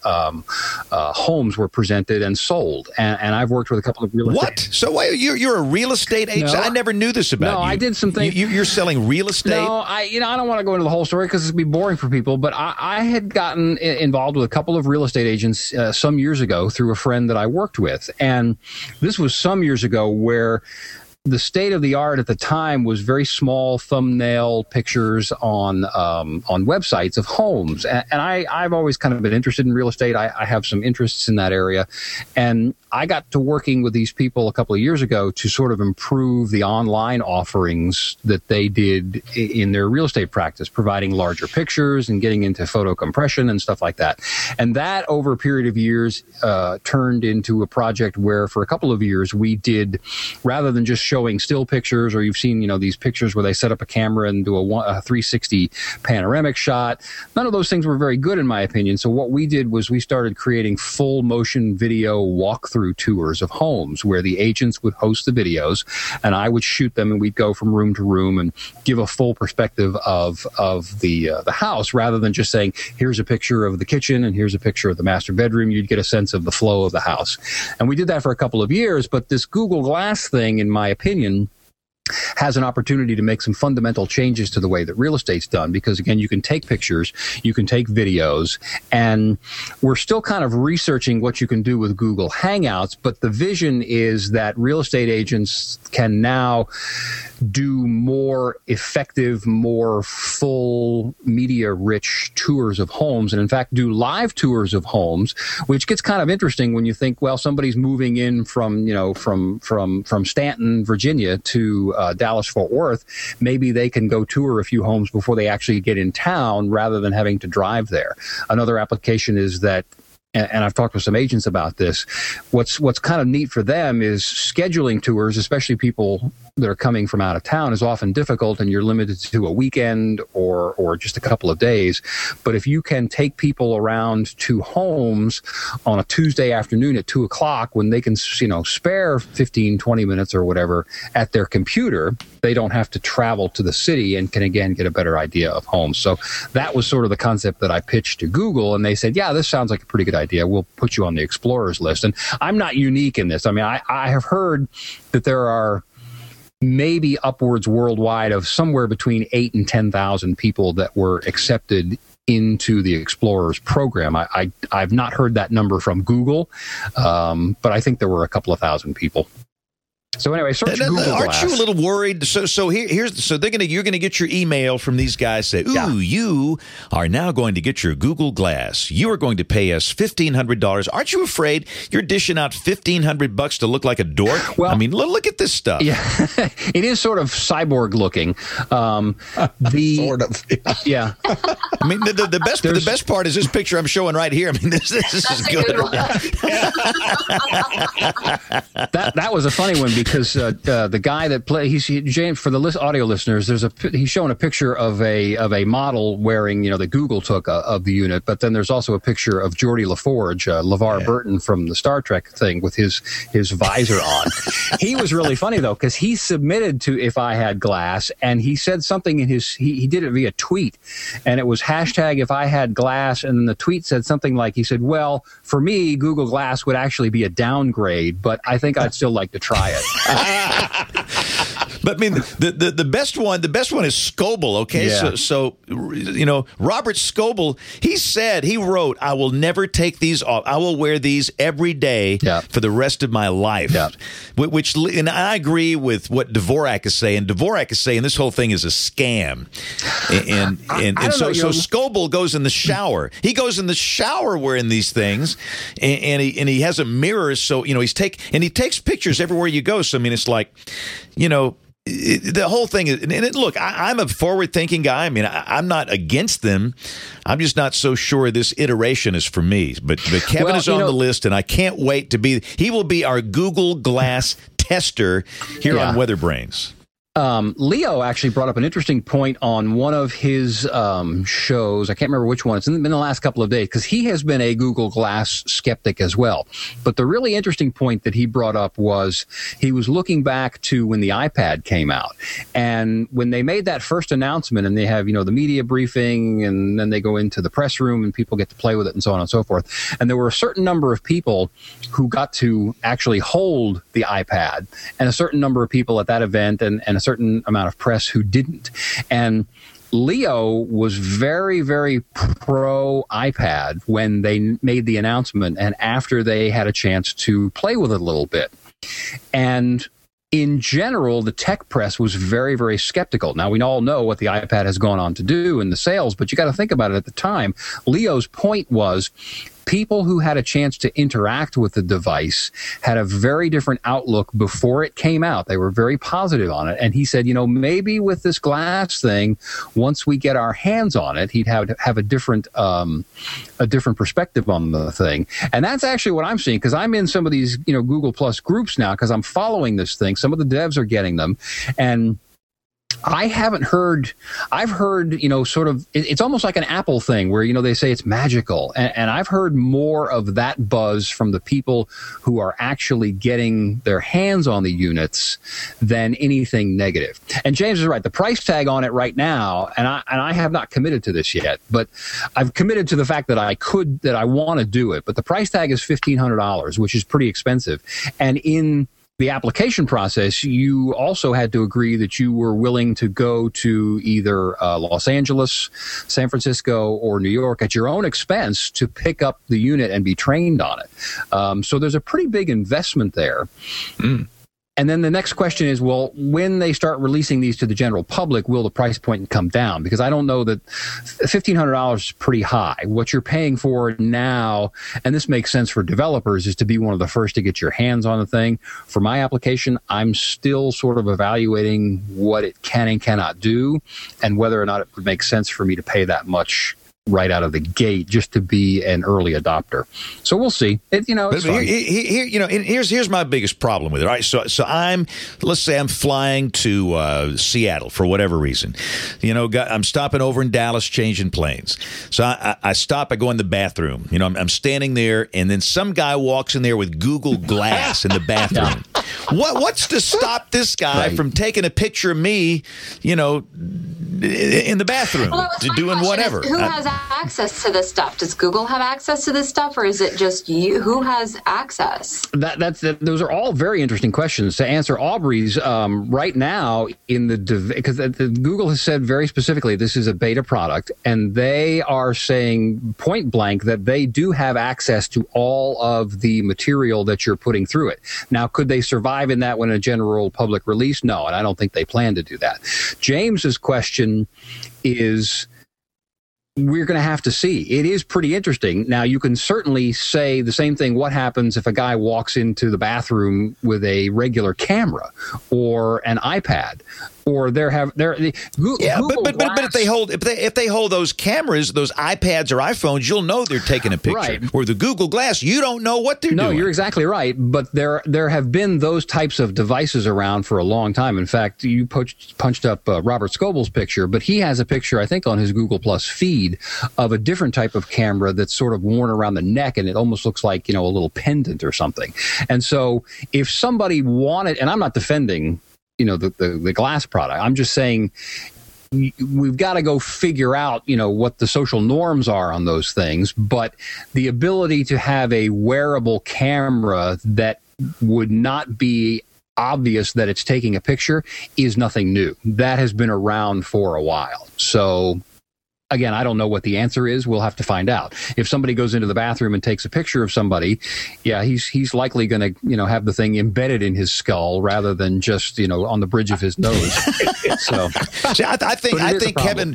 homes were presented and sold. And I've worked with a couple of real estate... What? So wait, you're a real estate agent? No, I never knew this about you. No, I did some things... You're selling real estate? No, I don't want to go into the whole story because it'd be boring for people, but I had gotten involved with a couple of real estate agents some years ago through a friend that I worked with. And this was some years ago where... the state of the art at the time was very small thumbnail pictures on websites of homes. And I've always kind of been interested in real estate. I have some interests in that area. And I got to working with these people a couple of years ago to sort of improve the online offerings that they did in their real estate practice, providing larger pictures and getting into photo compression and stuff like that. And that, over a period of years, turned into a project where for a couple of years we did, rather than just showing still pictures, or you've seen, these pictures where they set up a camera and do a 360 panoramic shot. None of those things were very good, in my opinion. So what we did was we started creating full motion video walkthrough tours of homes where the agents would host the videos and I would shoot them, and we'd go from room to room and give a full perspective of the house, rather than just saying, here's a picture of the kitchen and here's a picture of the master bedroom. You'd get a sense of the flow of the house. And we did that for a couple of years, but this Google Glass thing, in my opinion, has an opportunity to make some fundamental changes to the way that real estate's done, because again, you can take pictures, you can take videos, and we're still kind of researching what you can do with Google Hangouts, but the vision is that real estate agents can now do more effective, more full media-rich tours of homes, and in fact do live tours of homes, which gets kind of interesting when you think, well, somebody's moving in from Stanton, Virginia to Dallas-Fort Worth. Maybe they can go tour a few homes before they actually get in town, rather than having to drive there. Another application is that, and I've talked with some agents about this, what's kind of neat for them is scheduling tours, especially people that are coming from out of town, is often difficult, and you're limited to a weekend or just a couple of days. But if you can take people around to homes on a Tuesday afternoon at 2 o'clock when they can, spare 15, 20 minutes or whatever at their computer, they don't have to travel to the city and can again get a better idea of homes. So that was sort of the concept that I pitched to Google, and they said, yeah, this sounds like a pretty good idea. We'll put you on the Explorers list. And I'm not unique in this. I mean, I have heard that there are maybe upwards worldwide of somewhere between 8,000 and 10,000 people that were accepted into the Explorers program. I've not heard that number from Google, but I think there were a couple of thousand people. So anyway, search Google Glass. Aren't you a little worried? So you're gonna get your email from these guys say, ooh, you are now going to get your Google Glass. You are going to pay us $1,500. Aren't you afraid you're dishing out $1,500 to look like a dork? Well, I mean, look at this stuff. Yeah, it is sort of cyborg looking. Sort of. Yeah. I mean, the best part is this picture I'm showing right here. I mean, this is good. That was a funny one, because the guy that James, for the audio listeners, he's showing a picture of a model wearing, that Google took of the unit, but then there's also a picture of Geordie LaForge, LeVar Burton from the Star Trek thing, with his visor on. He was really funny though, because he submitted to If I Had Glass, and he said something in he did it via tweet, and it was hashtag If I Had Glass, and then the tweet said something like, he said, well, for me, Google Glass would actually be a downgrade, but I think I'd still like to try it. But I mean, the best one is Scoble. Okay, yeah. so Robert Scoble, he wrote, I will never take these off. I will wear these every day for the rest of my life. Yeah. And I agree with what Dvorak is saying. Dvorak is saying this whole thing is a scam. And so Scoble goes in the shower. He goes in the shower wearing these things, and he has a mirror. So he takes pictures everywhere you go. So I mean, it's like, the whole thing is, look, I'm a forward-thinking guy. I mean, I'm not against them. I'm just not so sure this iteration is for me. But Kevin is on the list, and I can't wait he will be our Google Glass tester here on Weather Brains. Leo actually brought up an interesting point on one of his shows. I can't remember which one. It's been the last couple of days, because he has been a Google Glass skeptic as well. But the really interesting point that he brought up was he was looking back to when the iPad came out. And when they made that first announcement, and they have, the media briefing, and then they go into the press room and people get to play with it and so on and so forth. And there were a certain number of people who got to actually hold the iPad, and a certain number of people at that event, and a certain amount of press who didn't. And Leo was very, very pro iPad when they made the announcement and after they had a chance to play with it a little bit. And in general, the tech press was very, very skeptical. Now, we all know what the iPad has gone on to do in the sales, but you got to think about it at the time. Leo's point was, people who had a chance to interact with the device had a very different outlook before it came out. They were very positive on it. And he said, maybe with this glass thing, once we get our hands on it, he'd have a different perspective on the thing. And that's actually what I'm seeing, because I'm in some of these, Google Plus groups now, because I'm following this thing. Some of the devs are getting them. And I've heard, sort of, it's almost like an Apple thing where, they say it's magical. And I've heard more of that buzz from the people who are actually getting their hands on the units than anything negative. And James is right. The price tag on it right now, and I have not committed to this yet, but I've committed to the fact that I want to do it. But the price tag is $1,500, which is pretty expensive. And in the application process, you also had to agree that you were willing to go to either Los Angeles, San Francisco, or New York at your own expense to pick up the unit and be trained on it. So there's a pretty big investment there. And then the next question is, well, when they start releasing these to the general public, will the price point come down? Because I don't know that $1,500 is pretty high. What you're paying for now, and this makes sense for developers, is to be one of the first to get your hands on the thing. For my application, I'm still sort of evaluating what it can and cannot do, and whether or not it would make sense for me to pay that much right out of the gate just to be an early adopter. So we'll see. It's here's my biggest problem with it. All right, so let's say I'm flying to Seattle for whatever reason. I'm stopping over in Dallas changing planes. So I stop. I go in the bathroom. I'm standing there, and then some guy walks in there with Google Glass in the bathroom. What's to stop this guy from taking a picture of me, in the bathroom, doing whatever? Who has access to this stuff? Does Google have access to this stuff, or is it just you? Who has access? Those are all very interesting questions. To answer Aubrey's, right now because Google has said very specifically this is a beta product, and they are saying point blank that they do have access to all of the material that you're putting through it. Now, could they survive in that when a general public release? No, and I don't think they plan to do that. James's question is, we're going to have to see. It is pretty interesting. Now, you can certainly say the same thing. What happens if a guy walks into the bathroom with a regular camera or an iPad? Or but if they hold those cameras, those iPads or iPhones, you'll know they're taking a picture. Right. Or the Google Glass, you don't know what they're doing. No, you're exactly right. But there have been those types of devices around for a long time. In fact, you punched up Robert Scoble's picture, but he has a picture, I think, on his Google Plus feed of a different type of camera that's sort of worn around the neck, and it almost looks like a little pendant or something. And so, if somebody wanted, and I'm not defending the glass product. I'm just saying we've got to go figure out, what the social norms are on those things. But the ability to have a wearable camera that would not be obvious that it's taking a picture is nothing new. That has been around for a while. So, again, I don't know what the answer is. We'll have to find out. If somebody goes into the bathroom and takes a picture of somebody, he's likely going to, have the thing embedded in his skull rather than just, on the bridge of his nose. So, see, I think Kevin,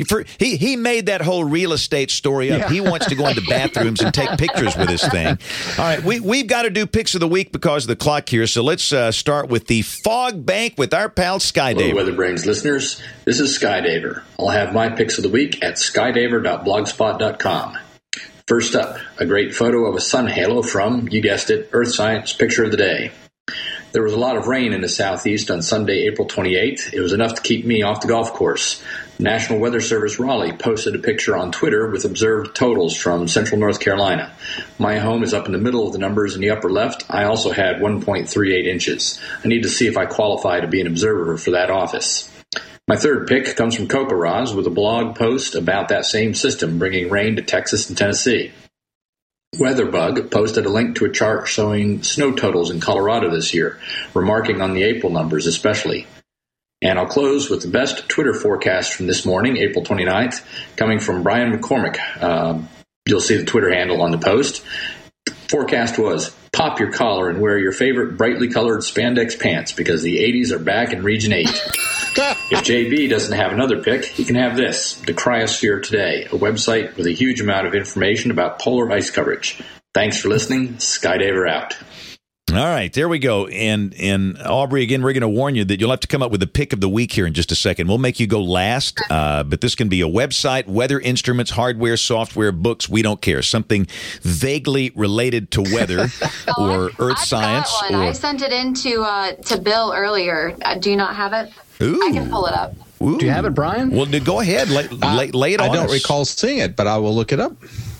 he made that whole real estate story up. Yeah. He wants to go into bathrooms and take pictures with this thing. All right, we've got to do picks of the week because of the clock here. So let's start with the fog bank with our pal Skydaver. Hello, Weather Brains listeners. This is Skydaver. I'll have my picks of the week at skydaver.blogspot.com. First up, a great photo of a sun halo from, you guessed it, Earth Science Picture of the Day. There was a lot of rain in the southeast on Sunday, April 28th. It was enough to keep me off the golf course. National Weather Service Raleigh posted a picture on Twitter with observed totals from central North Carolina. My home is up in the middle of the numbers in the upper left. I also had 1.38 inches. I need to see if I qualify to be an observer for that office. My third pick comes from Cocoraz with a blog post about that same system bringing rain to Texas and Tennessee. Weatherbug posted a link to a chart showing snow totals in Colorado this year, remarking on the April numbers especially. And I'll close with the best Twitter forecast from this morning, April 29th, coming from Brian McCormick. You'll see the Twitter handle on the post. Forecast was Pop your collar and wear your favorite brightly colored spandex pants because the 80s are back in Region 8. If JB doesn't have another pick, he can have this, the Cryosphere Today, a website with a huge amount of information about polar ice coverage. Thanks for listening. Skydiver out. All right, there we go. And Aubrey, again, we're going to warn you that you'll have to come up with the pick of the week here in just a second. We'll make you go last, but this can be a website, weather instruments, hardware, software, books. We don't care. Something vaguely related to weather or earth science. I sent it in to Bill earlier. Do you not have it? Ooh. I can pull it up. Ooh. Do you have it, Brian? Well, go ahead. Lay it on I don't us. recall seeing it, but I will look it up.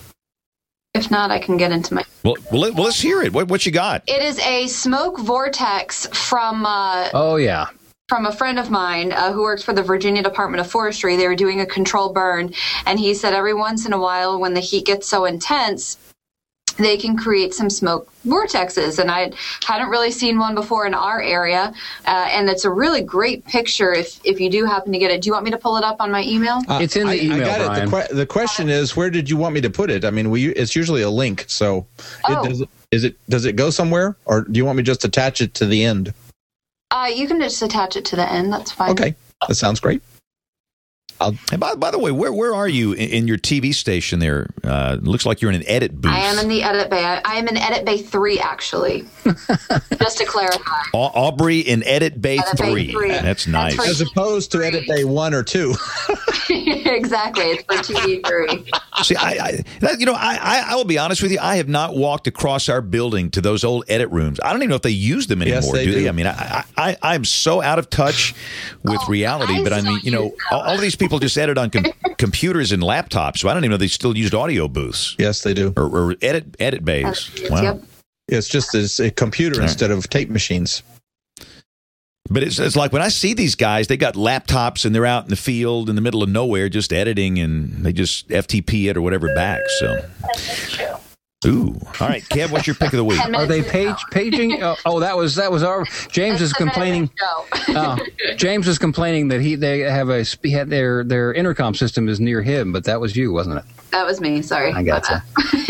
If not, I can get into my... Well, let's hear it. What you got? It is a smoke vortex from... Oh, yeah. From a friend of mine who works for the Virginia Department of Forestry. They were doing a control burn, and he said every once in a while when the heat gets so intense, they can create some smoke vortexes. And I hadn't really seen one before in our area, and it's a really great picture if you do happen to get it. Do you want me to pull it up on my email? It's in the email, I got Brian. it. The question is, where did you want me to put it? I mean, it's usually a link, so does it go somewhere, or do you want me just to attach it to the end? You can just attach it to the end. That's fine. Okay, that sounds great. And by the way, where are you in your TV station there? Looks like you're in an edit booth. I am in the edit bay. I am in edit bay 3, actually. Just to clarify. Aubrey in edit bay 3. That's nice. As opposed to edit bay 1 or 2. Exactly. It's for TV 3. See, I will be honest with you. I have not walked across our building to those old edit rooms. I don't even know if they use them anymore. Yes, they do. I mean, I'm so out of touch with reality. But I mean, all of these people just edit on computers and laptops. So I don't even know if they still used audio booths. Yes, they do. Or edit bays. Wow. Yep. It's just a computer instead of tape machines. But it's like when I see these guys, they got laptops and they're out in the field in the middle of nowhere just editing, and they just FTP it or whatever back. So, ooh, all right, Kev, what's your pick of the week? Are they paging? Oh, that was our James is complaining. James is complaining that they have their intercom system is near him, but that was you, wasn't it? That was me. Sorry. I gotcha.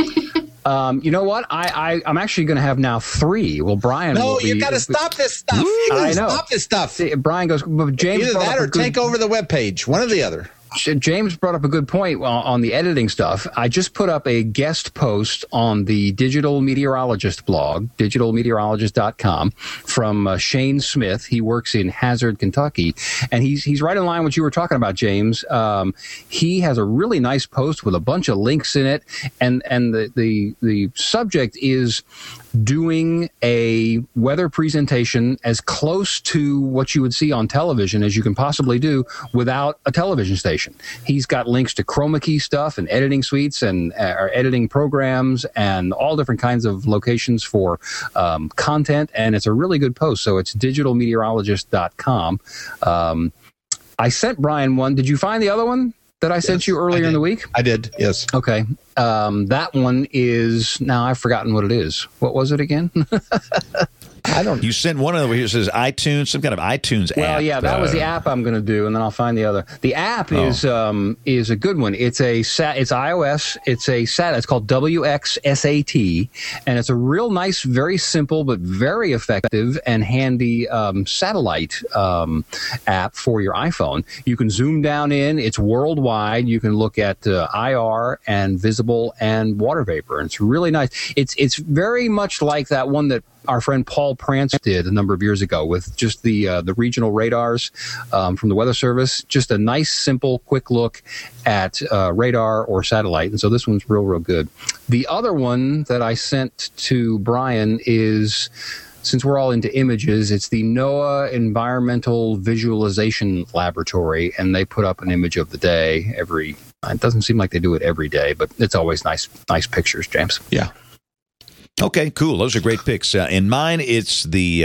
You know what? I'm actually going to have now 3. Well, Brian. No, you got to stop this stuff. I know. Stop this stuff. See, Brian goes, but James. Either that or take over the webpage. One or the other. James brought up a good point on the editing stuff. I just put up a guest post on the Digital Meteorologist blog, digitalmeteorologist.com, from Shane Smith. He works in Hazard, Kentucky, and he's right in line with what you were talking about, James. He has a really nice post with a bunch of links in it, and the subject is doing a weather presentation as close to what you would see on television as you can possibly do without a television station. He's got links to chroma key stuff and editing suites and editing programs and all different kinds of locations for content, and it's a really good post. So it's digitalmeteorologist.com. I sent Brian one. Did you find the other one that I sent you earlier in the week? I did, yes. Okay. That one is, now I've forgotten what it is. What was it again? I don't know. You sent one over here that says iTunes, some kind of iTunes app. Well, yeah, that was the app I'm going to do, and then I'll find the other. The app is a good one. It's it's iOS. It's called WXSAT, and it's a real nice, very simple but very effective and handy satellite app for your iPhone. You can zoom down in. It's worldwide. You can look at IR and visible and water vapor, and it's really nice. It's very much like that one that our friend Paul Prance did a number of years ago with just the regional radars from the Weather Service. Just a nice, simple, quick look at radar or satellite. And so this one's real good. The other one that I sent to Brian is, since we're all into images, it's the NOAA Environmental Visualization Laboratory, and they put up an image of the day every. It doesn't seem like they do it every day, but it's always nice pictures, James. Yeah. Okay, cool. Those are great picks. In mine, it's the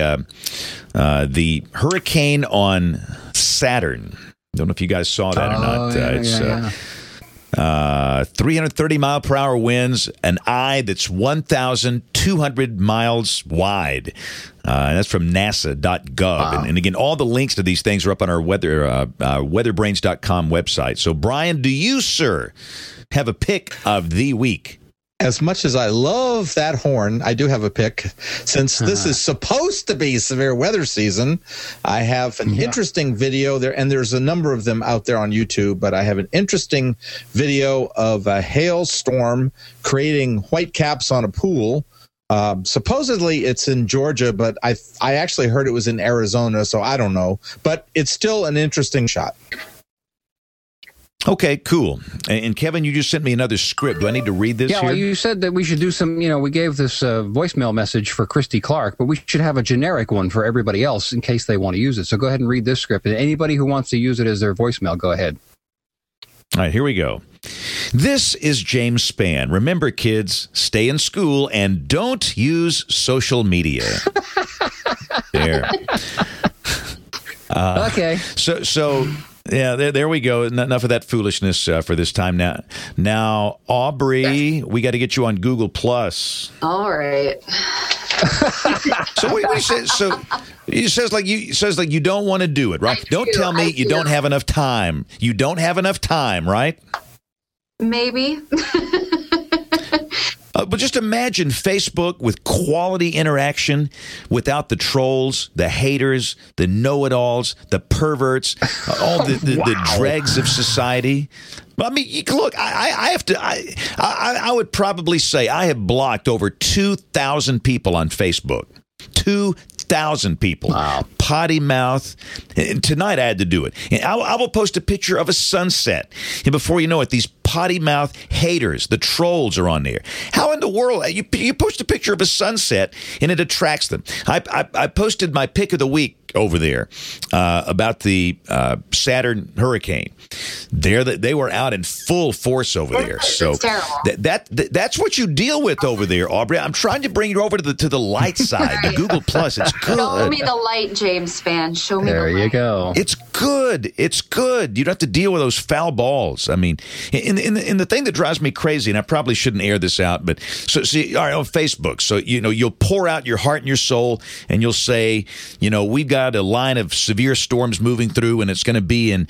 hurricane on Saturn. Don't know if you guys saw that or not. It's 330 mile per hour winds, an eye that's 1,200 miles wide. And that's from NASA.gov. Wow. And again, all the links to these things are up on our weatherbrains.com website. So, Brian, do you, sir, have a pick of the week? As much as I love that horn, I do have a pick. Since this is supposed to be severe weather season, I have an interesting video there, and there's a number of them out there on YouTube, but I have an interesting video of a hailstorm creating white caps on a pool. Supposedly it's in Georgia, but I actually heard it was in Arizona, so I don't know. But it's still an interesting shot. Okay, cool. And Kevin, you just sent me another script. Do I need to read this here? Well, you said that we should do some, we gave this voicemail message for Christy Clark, but we should have a generic one for everybody else in case they want to use it. So go ahead and read this script. And anybody who wants to use it as their voicemail, go ahead. All right, here we go. This is James Spann. Remember, kids, stay in school and don't use social media. There. Okay. So yeah, there we go. Enough of that foolishness for this time. Now, Aubrey, we got to get you on Google Plus. All right. So what do you say? So it says like you don't want to do it, right? Don't tell me you don't have enough time. You don't have enough time, right? Maybe. But just imagine Facebook with quality interaction without the trolls, the haters, the know-it-alls, the perverts, all the dregs of society. I mean, look, I would probably say I have blocked over 2,000 people on Facebook. 2,000 people. Wow. Potty mouth. And tonight I had to do it. And I will post a picture of a sunset. And before you know it, these potty mouth haters, the trolls are on there. How in the world? You post a picture of a sunset and it attracts them. I posted my pick of the week over there about the Saturn hurricane. They were out in full force over there. So that's what you deal with over there, Aubrey. I'm trying to bring you over to the light side, the Google Plus. It's good. Show me the light, James Spann. Show me the light. There you go. It's good. It's good. You don't have to deal with those foul balls. I mean, in the thing that drives me crazy, and I probably shouldn't air this out, but so see, all right, on Facebook. So you'll pour out your heart and your soul, and you'll say, we've got a line of severe storms moving through, and it's going to be in,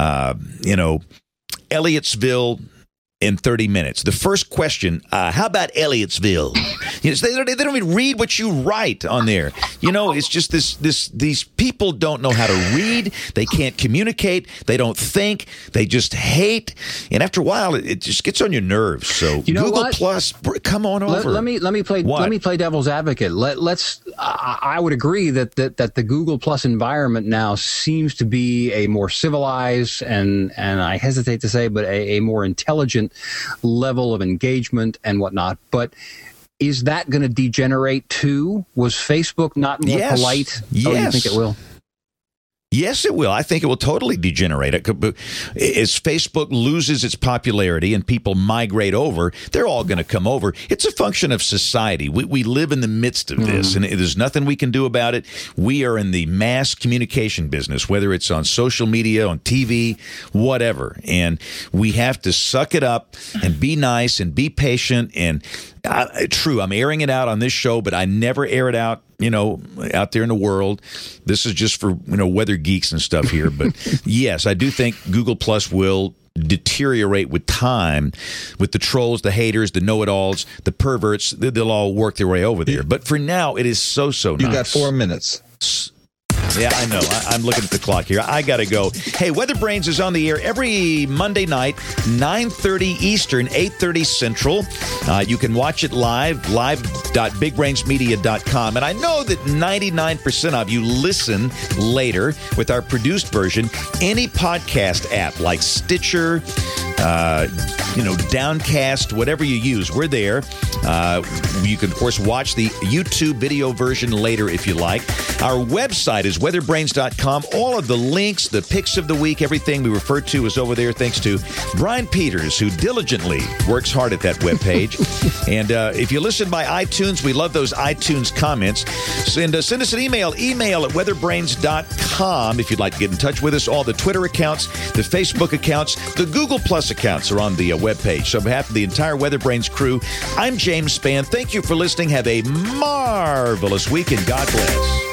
Elliottsville in 30 minutes. The first question, how about Elliottsville? They don't even read what you write on there. It's just these people don't know how to read. They can't communicate. They don't think. They just hate. And after a while, it just gets on your nerves. So Google Plus, come on over. Let me play devil's advocate. I would agree that the Google Plus environment now seems to be a more civilized and I hesitate to say, but a more intelligent level of engagement and whatnot. But is that going to degenerate too? Was Facebook not more polite? Yes. Oh, you think it will? Yes, it will. I think it will totally degenerate. As Facebook loses its popularity and people migrate over, they're all going to come over. It's a function of society. We live in the midst of this, and there's nothing we can do about it. We are in the mass communication business, whether it's on social media, on TV, whatever. And we have to suck it up and be nice and be patient. And true, I'm airing it out on this show, but I never air it out, out there in the world. This is just for, weather geeks and stuff here. But yes, I do think Google Plus will deteriorate with time, with the trolls, the haters, the know-it-alls, the perverts. They'll all work their way over there. But for now, it is so nice. You got 4 minutes. Yeah, I know. I'm looking at the clock here. I got to go. Hey, Weather Brains is on the air every Monday night, 9:30 Eastern, 8:30 Central. You can watch it live.bigbrainsmedia.com. And I know that 99% of you listen later with our produced version. Any podcast app like Stitcher, Downcast, whatever you use, we're there. You can, of course, watch the YouTube video version later if you like. Our website is weatherbrains.com. All of the links, the picks of the week, everything we refer to is over there thanks to Brian Peters, who diligently works hard at that webpage. And if you listen by iTunes, we love those iTunes comments. Send us an email at weatherbrains.com if you'd like to get in touch with us. All the Twitter accounts, the Facebook accounts, the Google Plus accounts are on the webpage. So on behalf of the entire Weather Brains crew, I'm James Spann. Thank you for listening. Have a marvelous week, and God bless.